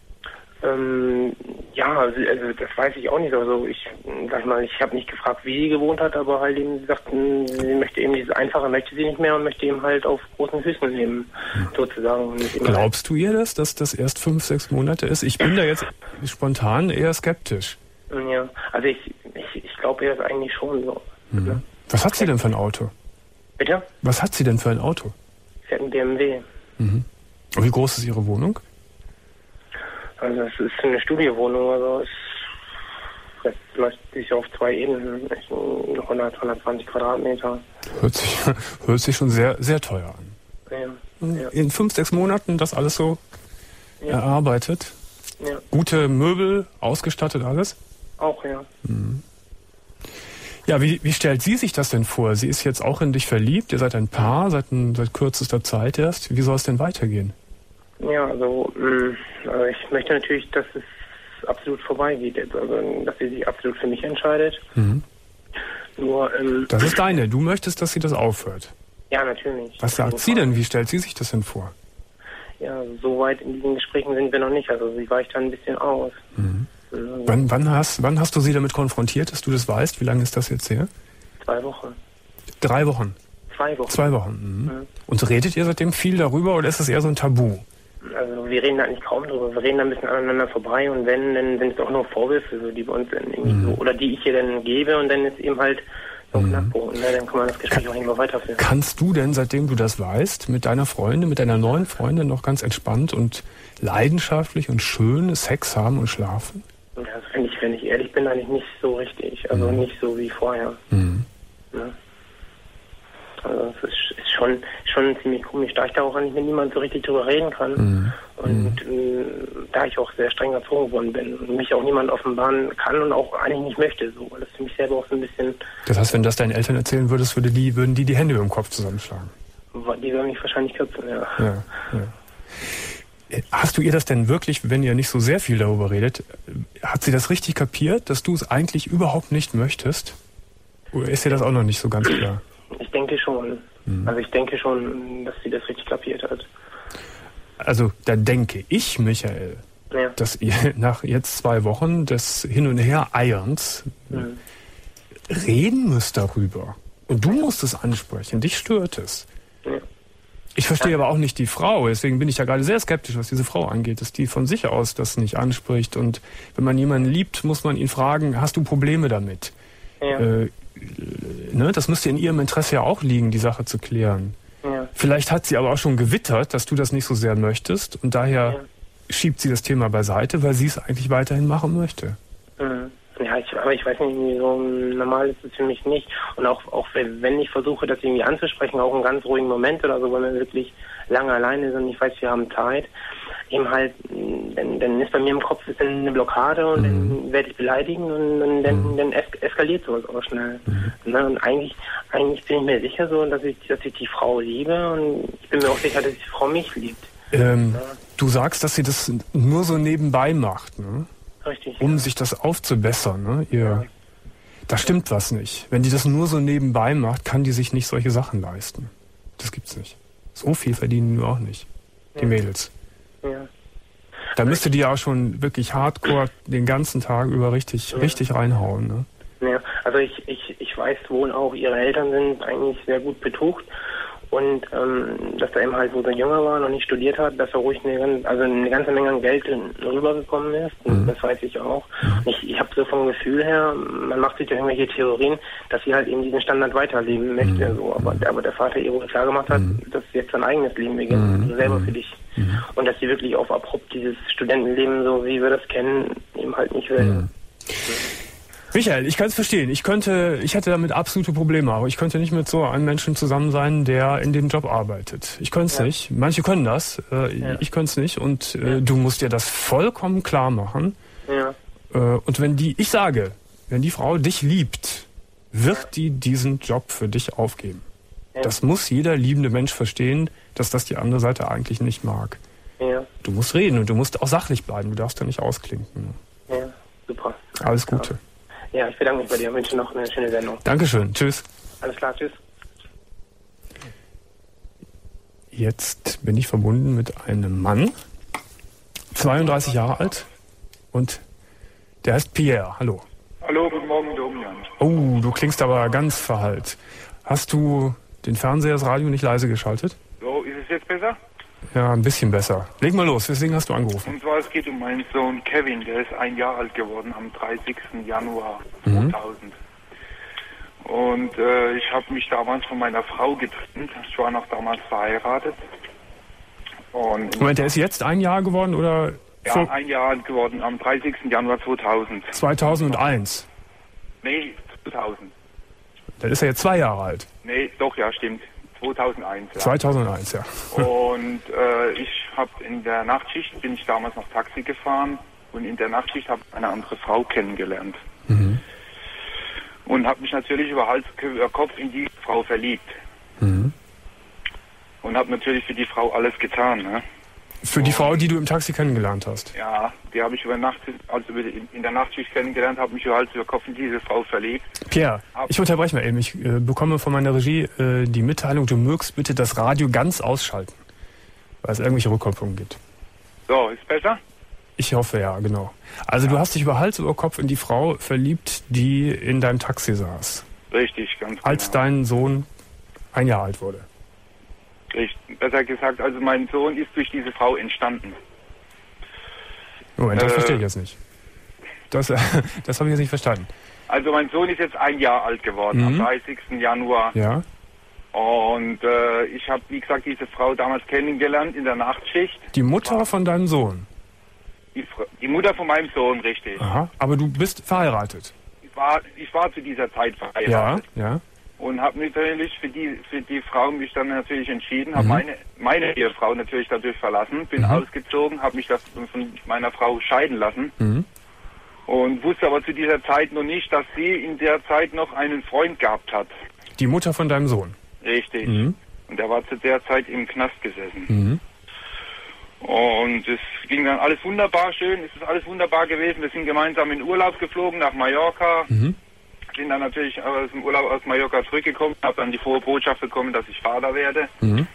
Ja, also das weiß ich auch nicht. Also ich habe nicht gefragt, wie sie gewohnt hat, aber halt eben, sie sagten, sie möchte eben dieses Einfache, möchte sie nicht mehr und möchte eben halt auf großen Füßen leben, sozusagen. Glaubst du ihr das, dass das erst 5-6 Monate ist? Ich bin da jetzt spontan eher skeptisch. Ja, also ich glaube ihr das eigentlich schon so. Mhm. Was hat sie denn für ein Auto? Bitte? Was hat sie denn für ein Auto? Sie hat einen BMW. Mhm. Und wie groß ist ihre Wohnung? Also es ist eine Studiowohnung, also es läuft sich auf 2 Ebenen, 120 Quadratmeter. Hört sich schon sehr, sehr teuer an. Ja. In 5-6 Monaten das alles so erarbeitet? Ja. Gute Möbel, ausgestattet alles? Auch, ja. Mhm. Ja, wie stellt sie sich das denn vor? Sie ist jetzt auch in dich verliebt, ihr seid ein Paar, seit kürzester Zeit erst. Wie soll es denn weitergehen? Ja, also ich möchte natürlich, dass es absolut vorbeigeht jetzt, also dass sie sich absolut für mich entscheidet. Mhm. Nur, das ist deine. Du möchtest, dass sie das aufhört. Ja, natürlich. Was sagt sie denn? Wie stellt sie sich das denn vor? Ja, so weit in diesen Gesprächen sind wir noch nicht. Also sie weicht da ein bisschen aus. Mhm. Wann hast du sie damit konfrontiert, dass du das weißt? Wie lange ist das jetzt her? 2 Wochen. 3 Wochen? 2 Wochen. 2 Wochen. Mhm. Und redet ihr seitdem viel darüber oder ist das eher so ein Tabu? Also wir reden da nicht kaum drüber. Wir reden da ein bisschen aneinander vorbei und wenn, dann sind es auch nur Vorwürfe, so, die wir uns dann irgendwie so, oder die ich ihr dann gebe und dann ist eben halt so ein Knackpunkt. Und dann kann man das Gespräch auch nicht mehr weiterführen. Kannst du denn, seitdem du das weißt, mit deiner Freundin, mit deiner neuen Freundin noch ganz entspannt und leidenschaftlich und schön Sex haben und schlafen? Also wenn bin eigentlich nicht so richtig, also nicht so wie vorher. Ja. Also es ist schon ziemlich komisch, da ich da auch eigentlich mit niemandem so richtig drüber reden kann. Und da ich auch sehr streng erzogen worden bin und mich auch niemand offenbaren kann und auch eigentlich nicht möchte, so, weil das für mich selber auch so ein bisschen... Das heißt, wenn du das deinen Eltern erzählen würdest, würden die Hände über dem Kopf zusammenschlagen? Die würden mich wahrscheinlich kürzen, ja. Hast du ihr das denn wirklich, wenn ihr nicht so sehr viel darüber redet, hat sie das richtig kapiert, dass du es eigentlich überhaupt nicht möchtest? Oder ist dir das auch noch nicht so ganz klar? Ich denke schon. Also ich denke schon, dass sie das richtig kapiert hat. Also da denke ich, Michael, dass ihr nach jetzt 2 Wochen des Hin- und Her-Eierns reden müsst darüber. Und du musst es ansprechen. Dich stört es. Ja. Ich verstehe aber auch nicht die Frau. Deswegen bin ich ja gerade sehr skeptisch, was diese Frau angeht, dass die von sich aus das nicht anspricht. Und wenn man jemanden liebt, muss man ihn fragen, hast du Probleme damit? Ja. Das müsste in ihrem Interesse ja auch liegen, die Sache zu klären. Ja. Vielleicht hat sie aber auch schon gewittert, dass du das nicht so sehr möchtest und daher schiebt sie das Thema beiseite, weil sie es eigentlich weiterhin machen möchte. Ja, aber ich weiß nicht, so normal ist es für mich nicht. Und auch wenn ich versuche, das irgendwie anzusprechen, auch einen ganz ruhigen Moment oder so, wenn wir wirklich lange alleine sind, ich weiß, wir haben Zeit, eben halt, dann ist bei mir im Kopf eine Blockade und dann werde ich beleidigen und dann eskaliert sowas auch schnell. Ne? Und eigentlich bin ich mir sicher so, dass ich die Frau liebe und ich bin mir auch sicher, dass die Frau mich liebt. Du sagst, dass sie das nur so nebenbei macht, ne? Richtig. Um sich das aufzubessern, ne? Da stimmt was nicht. Wenn die das nur so nebenbei macht, kann die sich nicht solche Sachen leisten. Das gibt's nicht. So viel verdienen die auch nicht, die Mädels. Ja. Da müsste die ja auch schon wirklich hardcore den ganzen Tag über richtig reinhauen, ne? Ja, also ich weiß wohl auch, ihre Eltern sind eigentlich sehr gut betucht und dass er eben halt, wo er jünger war, noch nicht studiert hat, dass er ruhig eine ganze Menge an Geld rübergekommen ist. Und das weiß ich auch. Ich habe so vom Gefühl her, man macht sich ja irgendwelche Theorien, dass sie halt eben diesen Standard weiterleben möchte. So. Aber der Vater ihr wohl klar gemacht hat, dass sie jetzt sein eigenes Leben beginnt, also selber für dich. Und dass sie wirklich auf abrupt dieses Studentenleben, so wie wir das kennen, eben halt nicht will. Michael, ich kann es verstehen. Ich hätte damit absolute Probleme, aber ich könnte nicht mit so einem Menschen zusammen sein, der in dem Job arbeitet. Ich könnte es nicht. Manche können das. Ich könnte es nicht. Und du musst dir das vollkommen klar machen. Ja. Und wenn die Frau dich liebt, wird die diesen Job für dich aufgeben. Ja. Das muss jeder liebende Mensch verstehen, dass das die andere Seite eigentlich nicht mag. Ja. Du musst reden und du musst auch sachlich bleiben. Du darfst ja nicht ausklinken. Ja, super. Alles Gute. Ja, ich bedanke mich bei dir und wünsche noch eine schöne Sendung. Dankeschön. Tschüss. Alles klar, tschüss. Jetzt bin ich verbunden mit einem Mann, 32 Jahre alt, und der heißt Pierre. Hallo. Hallo, guten Morgen, Domian. Oh, du klingst aber ganz verhallt. Hast du den Fernseher, das Radio nicht leise geschaltet? So, ist es jetzt besser? Ja, ein bisschen besser. Leg mal los, weswegen hast du angerufen? Und zwar, es geht um meinen Sohn Kevin, der ist 1 Jahr alt geworden am 30. Januar 2000. Und ich habe mich damals von meiner Frau getrennt. Ich war noch damals verheiratet. Und Moment, der ist jetzt 1 Jahr geworden, oder? Ja, 1 Jahr alt geworden am 30. Januar 2000. 2001? Nee, 2000. Dann ist er jetzt 2 Jahre alt. Nee, doch, ja, stimmt. 2001, ja. 2001, ja. Und ich habe in der Nachtschicht, bin ich damals noch Taxi gefahren und in der Nachtschicht habe ich eine andere Frau kennengelernt. Und habe mich natürlich über Hals über Kopf in die Frau verliebt. Und habe natürlich für die Frau alles getan, ne? Für die Frau, die du im Taxi kennengelernt hast? Ja, die habe ich in der Nachtschicht kennengelernt, habe mich über Hals über Kopf in diese Frau verliebt. Pierre, ich unterbreche mal eben. Ich bekomme von meiner Regie die Mitteilung, du mögst bitte das Radio ganz ausschalten, weil es irgendwelche Rückkopplungen gibt. So, ist besser? Ich hoffe, ja, genau. Also du hast dich über Hals über Kopf in die Frau verliebt, die in deinem Taxi saß. Richtig, ganz genau. Als dein Sohn 1 Jahr alt wurde. Richtig, besser gesagt, also mein Sohn ist durch diese Frau entstanden. Moment, das verstehe ich jetzt nicht. Das habe ich jetzt nicht verstanden. Also mein Sohn ist jetzt 1 Jahr alt geworden, am 30. Januar. Ja. Und ich habe, wie gesagt, diese Frau damals kennengelernt in der Nachtschicht. Die Mutter von deinem Sohn? Die Mutter von meinem Sohn, richtig. Aha, aber du bist verheiratet? Ich war zu dieser Zeit verheiratet. Ja. Und habe natürlich für die Frau mich dann natürlich entschieden, habe meine Ehefrau natürlich dadurch verlassen, bin ausgezogen, habe mich von meiner Frau scheiden lassen und wusste aber zu dieser Zeit noch nicht, dass sie in der Zeit noch einen Freund gehabt hat. Die Mutter von deinem Sohn? Richtig. Und der war zu der Zeit im Knast gesessen. Und es ging dann alles wunderbar schön, es ist alles wunderbar gewesen. Wir sind gemeinsam in Urlaub geflogen nach Mallorca. Bin dann natürlich aus dem Urlaub aus Mallorca zurückgekommen, habe dann die frohe Botschaft bekommen, dass ich Vater werde.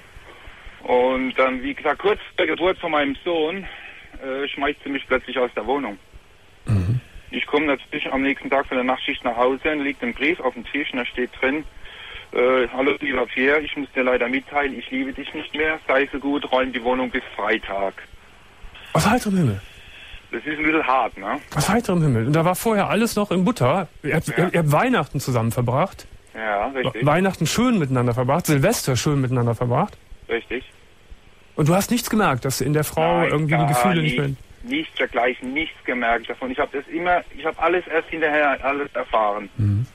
Und dann, wie gesagt, kurz vor der Geburt von meinem Sohn schmeißt sie mich plötzlich aus der Wohnung. Ich komme natürlich am nächsten Tag von der Nachtschicht nach Hause und liegt ein Brief auf dem Tisch und da steht drin: Hallo lieber Pierre, ich muss dir leider mitteilen, ich liebe dich nicht mehr, sei so gut, räum die Wohnung bis Freitag. Aus heiterem Himmel? Das ist ein bisschen hart, ne? Aus heiterem Himmel. Und da war vorher alles noch in Butter. Ihr habt Weihnachten zusammen verbracht. Ja, richtig. Weihnachten schön miteinander verbracht, Silvester schön miteinander verbracht. Richtig. Und du hast nichts gemerkt, dass in der Frau irgendwie die Gefühle nicht mehr... Nichts dergleichen, nichts gemerkt davon. Ich habe alles erst hinterher erfahren.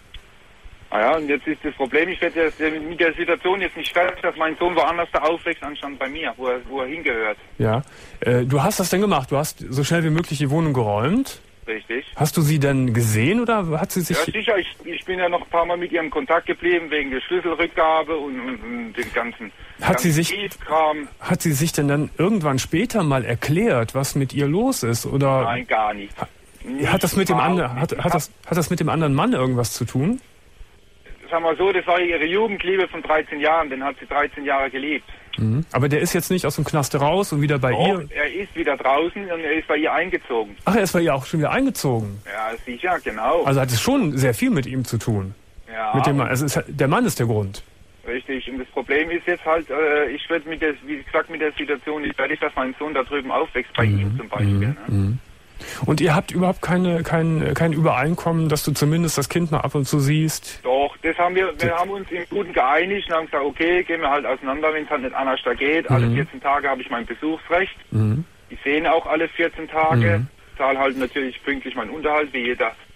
Naja, und jetzt ist das Problem, ich werde mit der Situation jetzt nicht fertig, dass mein Sohn woanders da aufwächst, anstatt bei mir, wo er hingehört. Ja, du hast das denn gemacht? Du hast so schnell wie möglich die Wohnung geräumt? Richtig. Hast du sie denn gesehen oder hat sie sich... Ja, sicher, ich bin ja noch ein paar Mal mit ihr in Kontakt geblieben, wegen der Schlüsselrückgabe und den ganzen Briefkram. Hat sie sich denn dann irgendwann später mal erklärt, was mit ihr los ist? Oder nein, gar nicht. Hat das mit dem anderen Mann irgendwas zu tun? Sagen wir so, das war ihre Jugendliebe von 13 Jahren, den hat sie 13 Jahre geliebt. Aber der ist jetzt nicht aus dem Knast raus und wieder bei ihr? Er ist wieder draußen und er ist bei ihr eingezogen. Ach, er ist bei ihr auch schon wieder eingezogen? Ja, sicher, genau. Also hat es schon sehr viel mit ihm zu tun? Ja. Mit dem Mann. Also der Mann ist der Grund? Richtig, und das Problem ist jetzt halt, ich werde mit der Situation nicht fertig, dass mein Sohn da drüben aufwächst, bei ihm zum Beispiel. Ne? Und ihr habt überhaupt kein Übereinkommen, dass du zumindest das Kind mal ab und zu siehst? Doch, wir haben uns im Guten geeinigt und haben gesagt, okay, gehen wir halt auseinander, wenn es halt nicht anders da geht. Alle 14 Tage habe ich mein Besuchsrecht. Ich sehe ihn auch alle 14 Tage. Zahle halt natürlich pünktlich meinen Unterhalt, wie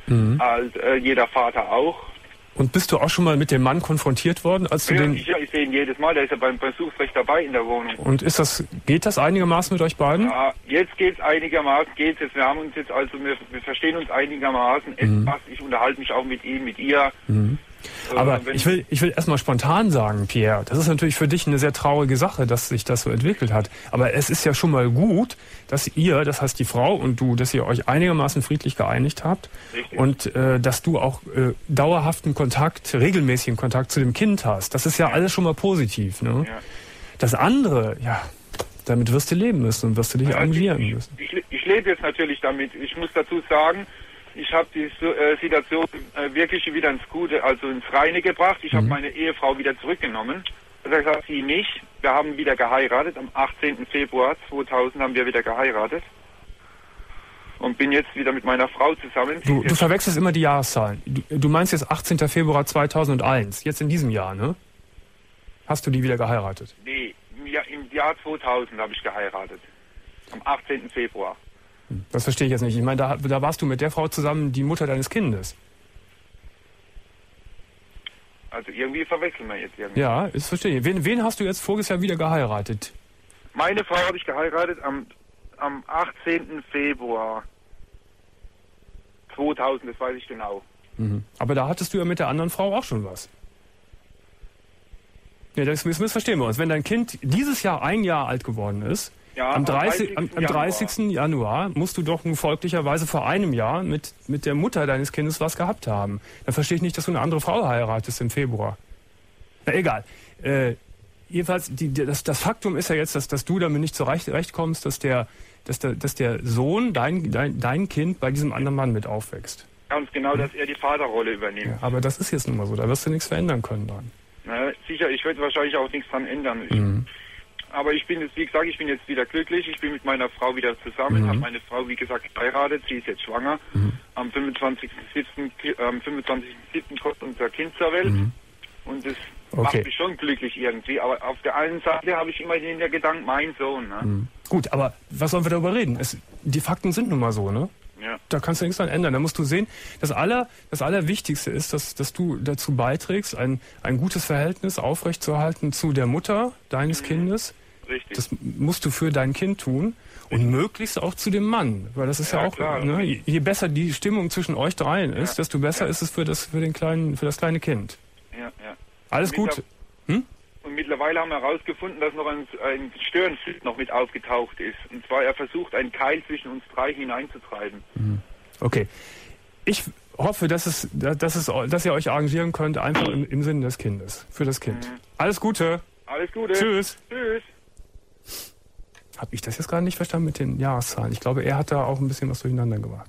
jeder Vater auch. Und bist du auch schon mal mit dem Mann konfrontiert worden, als du den... Ich sehe ihn jedes Mal, der ist ja beim Besuchsrecht dabei in der Wohnung. Und geht das einigermaßen mit euch beiden? Ja, jetzt geht's einigermaßen, wir haben uns jetzt wir verstehen uns einigermaßen etwas, ich unterhalte mich auch mit ihm, mit ihr. Aber ich will erstmal spontan sagen, Pierre, das ist natürlich für dich eine sehr traurige Sache, dass sich das so entwickelt hat. Aber es ist ja schon mal gut, dass ihr, das heißt die Frau und du, dass ihr euch einigermaßen friedlich geeinigt habt. Richtig. Und dass du auch dauerhaften Kontakt, regelmäßigen Kontakt zu dem Kind hast. Das ist ja alles schon mal positiv. Ne? Ja. Das andere, damit wirst du leben müssen und wirst du dich arrangieren müssen. Ich lebe jetzt natürlich damit. Ich muss dazu sagen, ich habe die Situation wirklich wieder ins Gute, also ins Reine gebracht. Ich habe meine Ehefrau wieder zurückgenommen. Das heißt, sie nicht. Wir haben wieder geheiratet. Am 18. Februar 2000 haben wir wieder geheiratet. Und bin jetzt wieder mit meiner Frau zusammen. Du verwechselst immer die Jahreszahlen. Du meinst jetzt 18. Februar 2001, jetzt in diesem Jahr, ne? Hast du die wieder geheiratet? Nee, im Jahr 2000 habe ich geheiratet. Am 18. Februar. Das verstehe ich jetzt nicht. Ich meine, da warst du mit der Frau zusammen, die Mutter deines Kindes. Also irgendwie verwechseln wir jetzt irgendwie. Ja, das verstehe ich. Wen hast du jetzt voriges Jahr wieder geheiratet? Meine Frau habe ich geheiratet am 18. Februar 2000, das weiß ich genau. Aber da hattest du ja mit der anderen Frau auch schon was. Ja, das verstehen wir uns. Wenn dein Kind dieses Jahr 1 Jahr alt geworden ist, ja, am 30. Januar musst du doch nun folglicherweise vor einem Jahr mit der Mutter deines Kindes was gehabt haben. Dann verstehe ich nicht, dass du eine andere Frau heiratest im Februar. Na egal. Jedenfalls, das Faktum ist ja jetzt, dass du damit nicht zurechtkommst, dass der Sohn, dein Kind, bei diesem anderen Mann mit aufwächst. Ganz genau, dass er die Vaterrolle übernimmt. Ja, aber das ist jetzt nun mal so, da wirst du nichts verändern können dran. Na, sicher, ich werde wahrscheinlich auch nichts dran ändern. Aber ich bin jetzt, wie gesagt, wieder glücklich. Ich bin mit meiner Frau wieder zusammen, habe meine Frau, wie gesagt, geheiratet. Sie ist jetzt schwanger. Am 25.07. kommt unser Kind zur Welt. Und das Macht mich schon glücklich irgendwie, aber auf der einen Seite habe ich immer den Gedanken, mein Sohn. Ne? Gut, aber was sollen wir darüber reden? Die Fakten sind nun mal so, ne? Ja. Da kannst du nichts dran ändern. Da musst du sehen, das Allerwichtigste ist, dass du dazu beiträgst, ein gutes Verhältnis aufrechtzuerhalten zu der Mutter deines Kindes. Richtig. Das musst du für dein Kind tun und möglichst auch zu dem Mann, weil das ist ja auch, klar, ne, je besser die Stimmung zwischen euch dreien ist, desto besser ist es für das kleine Kind. Ja. Alles gut. Und mittlerweile haben wir herausgefunden, dass noch ein Störenfried noch mit aufgetaucht ist. Und zwar, er versucht, einen Keil zwischen uns drei hineinzutreiben. Okay. Ich hoffe, dass ihr euch arrangieren könnt, einfach im Sinne des Kindes, für das Kind. Alles Gute. Alles Gute. Tschüss. Tschüss. Habe ich das jetzt gerade nicht verstanden mit den Jahreszahlen? Ich glaube, er hat da auch ein bisschen was durcheinander gemacht.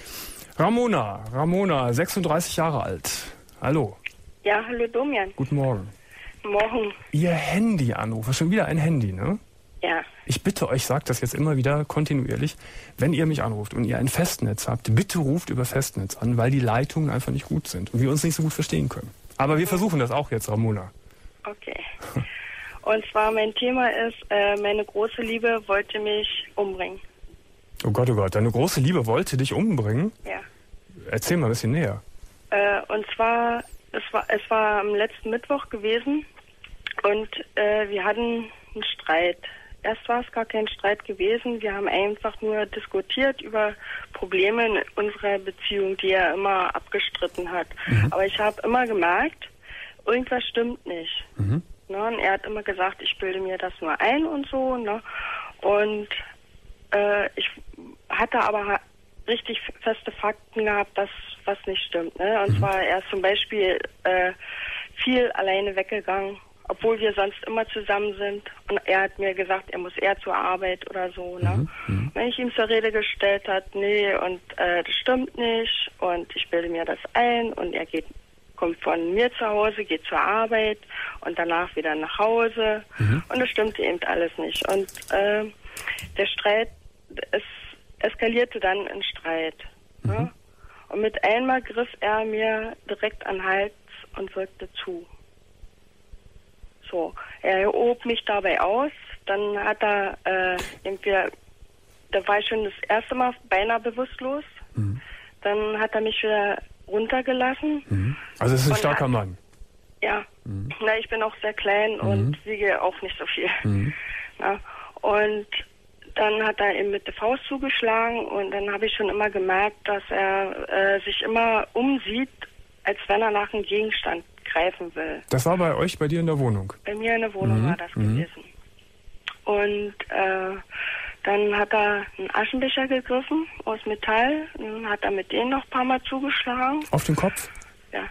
Ramona, 36 Jahre alt. Hallo. Ja, hallo Domian. Guten Morgen. Morgen. Ihr Handyanrufer, schon wieder ein Handy, ne? Ja. Ich bitte euch, sagt das jetzt immer wieder kontinuierlich, wenn ihr mich anruft und ihr ein Festnetz habt, bitte ruft über Festnetz an, weil die Leitungen einfach nicht gut sind und wir uns nicht so gut verstehen können. Aber wir versuchen das auch jetzt, Ramona. Okay. Und zwar mein Thema ist, meine große Liebe wollte mich umbringen. Oh Gott, deine große Liebe wollte dich umbringen? Ja. Erzähl mal ein bisschen näher. Und zwar, es war am letzten Mittwoch gewesen und wir hatten einen Streit. Erst war es gar kein Streit gewesen, wir haben einfach nur diskutiert über Probleme in unserer Beziehung, die er immer abgestritten hat. Aber ich habe immer gemerkt, irgendwas stimmt nicht. Ne? Und er hat immer gesagt, ich bilde mir das nur ein und so. Ne? Und ich hatte aber richtig feste Fakten gehabt, dass was nicht stimmt. Ne? Und zwar, er ist zum Beispiel viel alleine weggegangen, obwohl wir sonst immer zusammen sind. Und er hat mir gesagt, er muss eher zur Arbeit oder so. Ne? Wenn ich ihm zur Rede gestellt habe, nee, und das stimmt nicht und ich bilde mir das ein und er kommt von mir zu Hause, geht zur Arbeit und danach wieder nach Hause. Und das stimmte eben alles nicht. Und der Streit, es eskalierte dann in Streit. Ne? Und mit einmal griff er mir direkt an den Hals und wirkte zu. So, er hob mich dabei aus, dann hat er da war ich schon das erste Mal beinahe bewusstlos. Dann hat er mich wieder runtergelassen. Also es ist ein starker Mann. Ja, na, ich bin auch sehr klein und wiege auch nicht so viel. Na, und dann hat er eben mit der Faust zugeschlagen und dann habe ich schon immer gemerkt, dass er sich immer umsieht, als wenn er nach einem Gegenstand greifen will. Das war bei dir in der Wohnung? Bei mir in der Wohnung war das gewesen. Und dann hat er einen Aschenbecher gegriffen aus Metall und hat er mit denen noch ein paar Mal zugeschlagen. Auf den Kopf? Ja.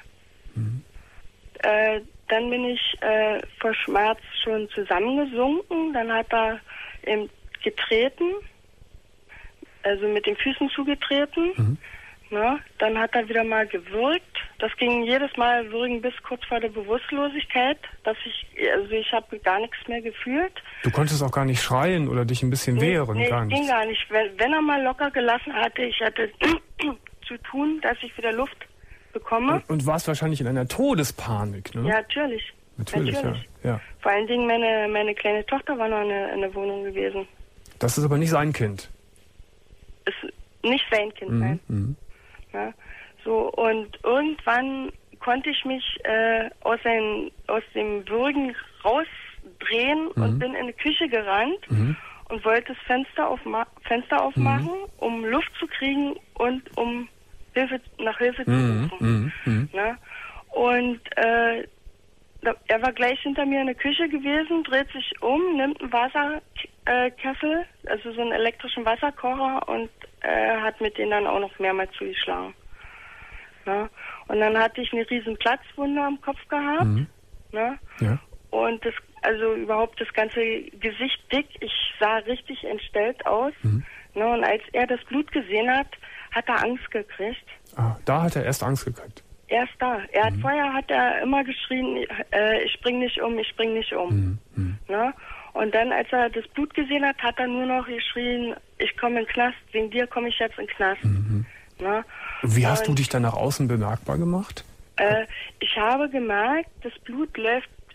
Dann bin ich vor Schmerz schon zusammengesunken. Dann hat er eben getreten, also mit den Füßen zugetreten. Na, dann hat er wieder mal gewürgt. Das ging jedes Mal würgen bis kurz vor der Bewusstlosigkeit, dass ich habe gar nichts mehr gefühlt. Du konntest auch gar nicht schreien oder dich ein bisschen wehren? Nee, gar nicht. Ging gar nicht. Wenn er mal locker gelassen hatte, ich hatte zu tun, dass ich wieder Luft bekomme. Und warst wahrscheinlich in einer Todespanik, ne? Ja, natürlich. Natürlich. Ja. Vor allen Dingen meine kleine Tochter war noch in der Wohnung gewesen. Das ist aber nicht sein Kind. Ist nicht sein Kind, nein. Ja, so, und irgendwann konnte ich mich aus dem Würgen rausdrehen und bin in die Küche gerannt und wollte das Fenster aufmachen, um Luft zu kriegen und um nach Hilfe zu rufen. Ja? Und er war gleich hinter mir in der Küche gewesen, dreht sich um, nimmt einen Wasserkessel, also so einen elektrischen Wasserkocher und hat mit denen dann auch noch mehrmals zugeschlagen. Ja? Und dann hatte ich eine riesen Platzwunde am Kopf gehabt. Ne? Ja. Und überhaupt das ganze Gesicht dick. Ich sah richtig entstellt aus. Ne? Und als er das Blut gesehen hat, hat er Angst gekriegt. Ah, da hat er erst Angst gekriegt. Erst da. Vorher hat er immer geschrien, ich spring nicht um, ich spring nicht um. Ne? Und dann, als er das Blut gesehen hat, hat er nur noch geschrien, ich komme in den Knast, wegen dir komme ich jetzt in den Knast. Ne? Wie hast du dich dann nach außen bemerkbar gemacht? Ich habe gemerkt, das Blut läuft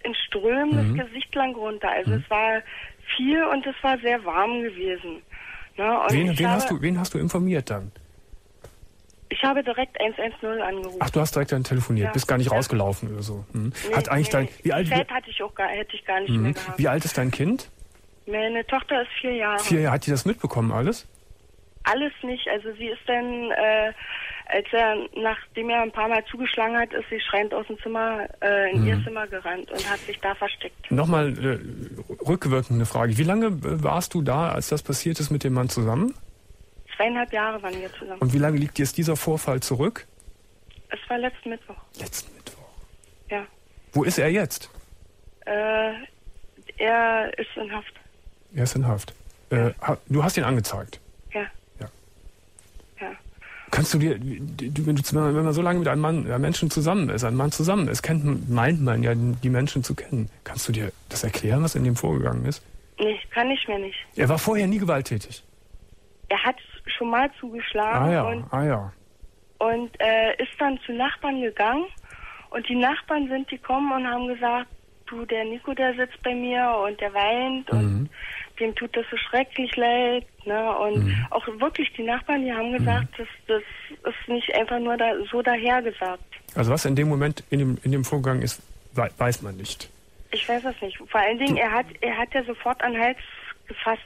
in Strömen das Gesicht lang runter. Also es war viel und es war sehr warm gewesen. Ne? Und wen hast du informiert dann? Ich habe direkt 110 angerufen. Ach, du hast direkt dann telefoniert, bist gar nicht rausgelaufen oder so. Nee, hat eigentlich wie alt? Zeit hätte ich gar nicht mehr gehabt. Wie alt ist dein Kind? Meine Tochter ist 4 Jahre. 4 Jahre, hat die das mitbekommen alles? Alles nicht, also sie ist dann, nachdem er ein paar Mal zugeschlagen hat, ist sie schreiend aus dem Zimmer, in ihr Zimmer gerannt und hat sich da versteckt. Nochmal rückwirkende Frage, wie lange warst du da, als das passiert ist mit dem Mann zusammen? 2,5 Jahre waren wir zusammen. Und wie lange liegt jetzt dieser Vorfall zurück? Es war letzten Mittwoch. Letzten Mittwoch? Ja. Wo ist er jetzt? Er ist in Haft. Er ist in Haft. Ja. Du hast ihn angezeigt? Ja. Kannst du dir, wenn man so lange mit einem Menschen zusammen ist, meint man ja, die Menschen zu kennen. Kannst du dir das erklären, was in dem vorgegangen ist? Nee, kann ich mir nicht. Er war vorher nie gewalttätig? Er hat schon mal zugeschlagen und ist dann zu Nachbarn gegangen und die Nachbarn sind gekommen und haben gesagt, du, der Nico, der sitzt bei mir und der weint und dem tut das so schrecklich leid, ne? Und auch wirklich die Nachbarn, die haben gesagt, das ist nicht einfach nur so dahergesagt. Also was in dem Moment in dem Vorgang ist, weiß man nicht. Ich weiß es nicht. Vor allen Dingen, er hat ja sofort an den Hals gefasst.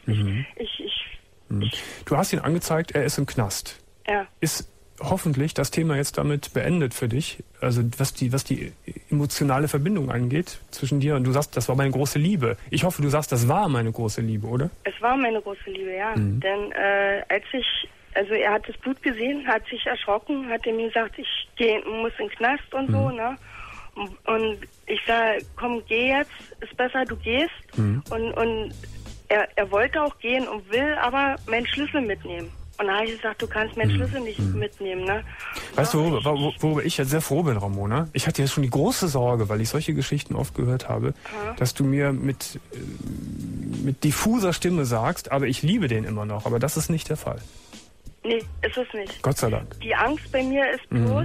Du hast ihn angezeigt, er ist im Knast. Ja. Ist hoffentlich das Thema jetzt damit beendet für dich? Also was die emotionale Verbindung angeht zwischen dir und du sagst, das war meine große Liebe. Ich hoffe, du sagst, das war meine große Liebe, oder? Es war meine große Liebe, ja. Denn er hat das Blut gesehen, hat sich erschrocken, hat mir gesagt, ich muss in den Knast und so, ne? Und ich sage, komm, geh jetzt, ist besser, du gehst. Und er wollte auch gehen und will aber meinen Schlüssel mitnehmen. Und da habe ich gesagt, du kannst meinen Schlüssel nicht mitnehmen, ne? Weißt du, worüber ich jetzt sehr froh bin, Ramona? Ich hatte jetzt schon die große Sorge, weil ich solche Geschichten oft gehört habe, dass du mir mit diffuser Stimme sagst, aber ich liebe den immer noch. Aber das ist nicht der Fall. Nee, ist es nicht. Gott sei Dank. Die Angst bei mir ist bloß,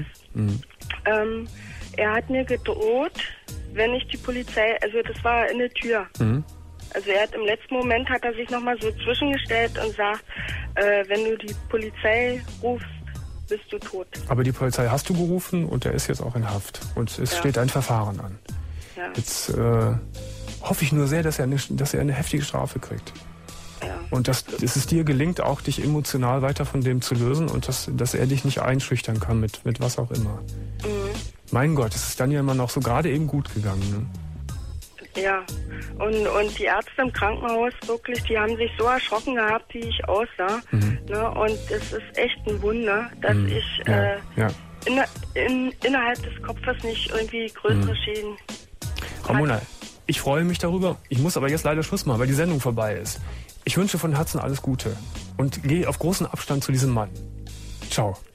er hat mir gedroht, wenn ich die Polizei, also das war in der Tür. Also im letzten Moment hat er sich nochmal so zwischengestellt und sagt, wenn du die Polizei rufst, bist du tot. Aber die Polizei hast du gerufen und er ist jetzt auch in Haft. Und es steht ein Verfahren an. Ja. Jetzt hoffe ich nur sehr, dass er eine heftige Strafe kriegt. Ja. Und dass es dir gelingt, auch dich emotional weiter von dem zu lösen und dass er dich nicht einschüchtern kann mit was auch immer. Mein Gott, es ist dann ja immer noch so gerade eben gut gegangen, ne? Ja, und die Ärzte im Krankenhaus wirklich, die haben sich so erschrocken gehabt, wie ich aussah. Ne? Und es ist echt ein Wunder, dass ich innerhalb des Kopfes nicht irgendwie größere Schäden Ramona, ich freue mich darüber. Ich muss aber jetzt leider Schluss machen, weil die Sendung vorbei ist. Ich wünsche von Herzen alles Gute und gehe auf großen Abstand zu diesem Mann. Ciao.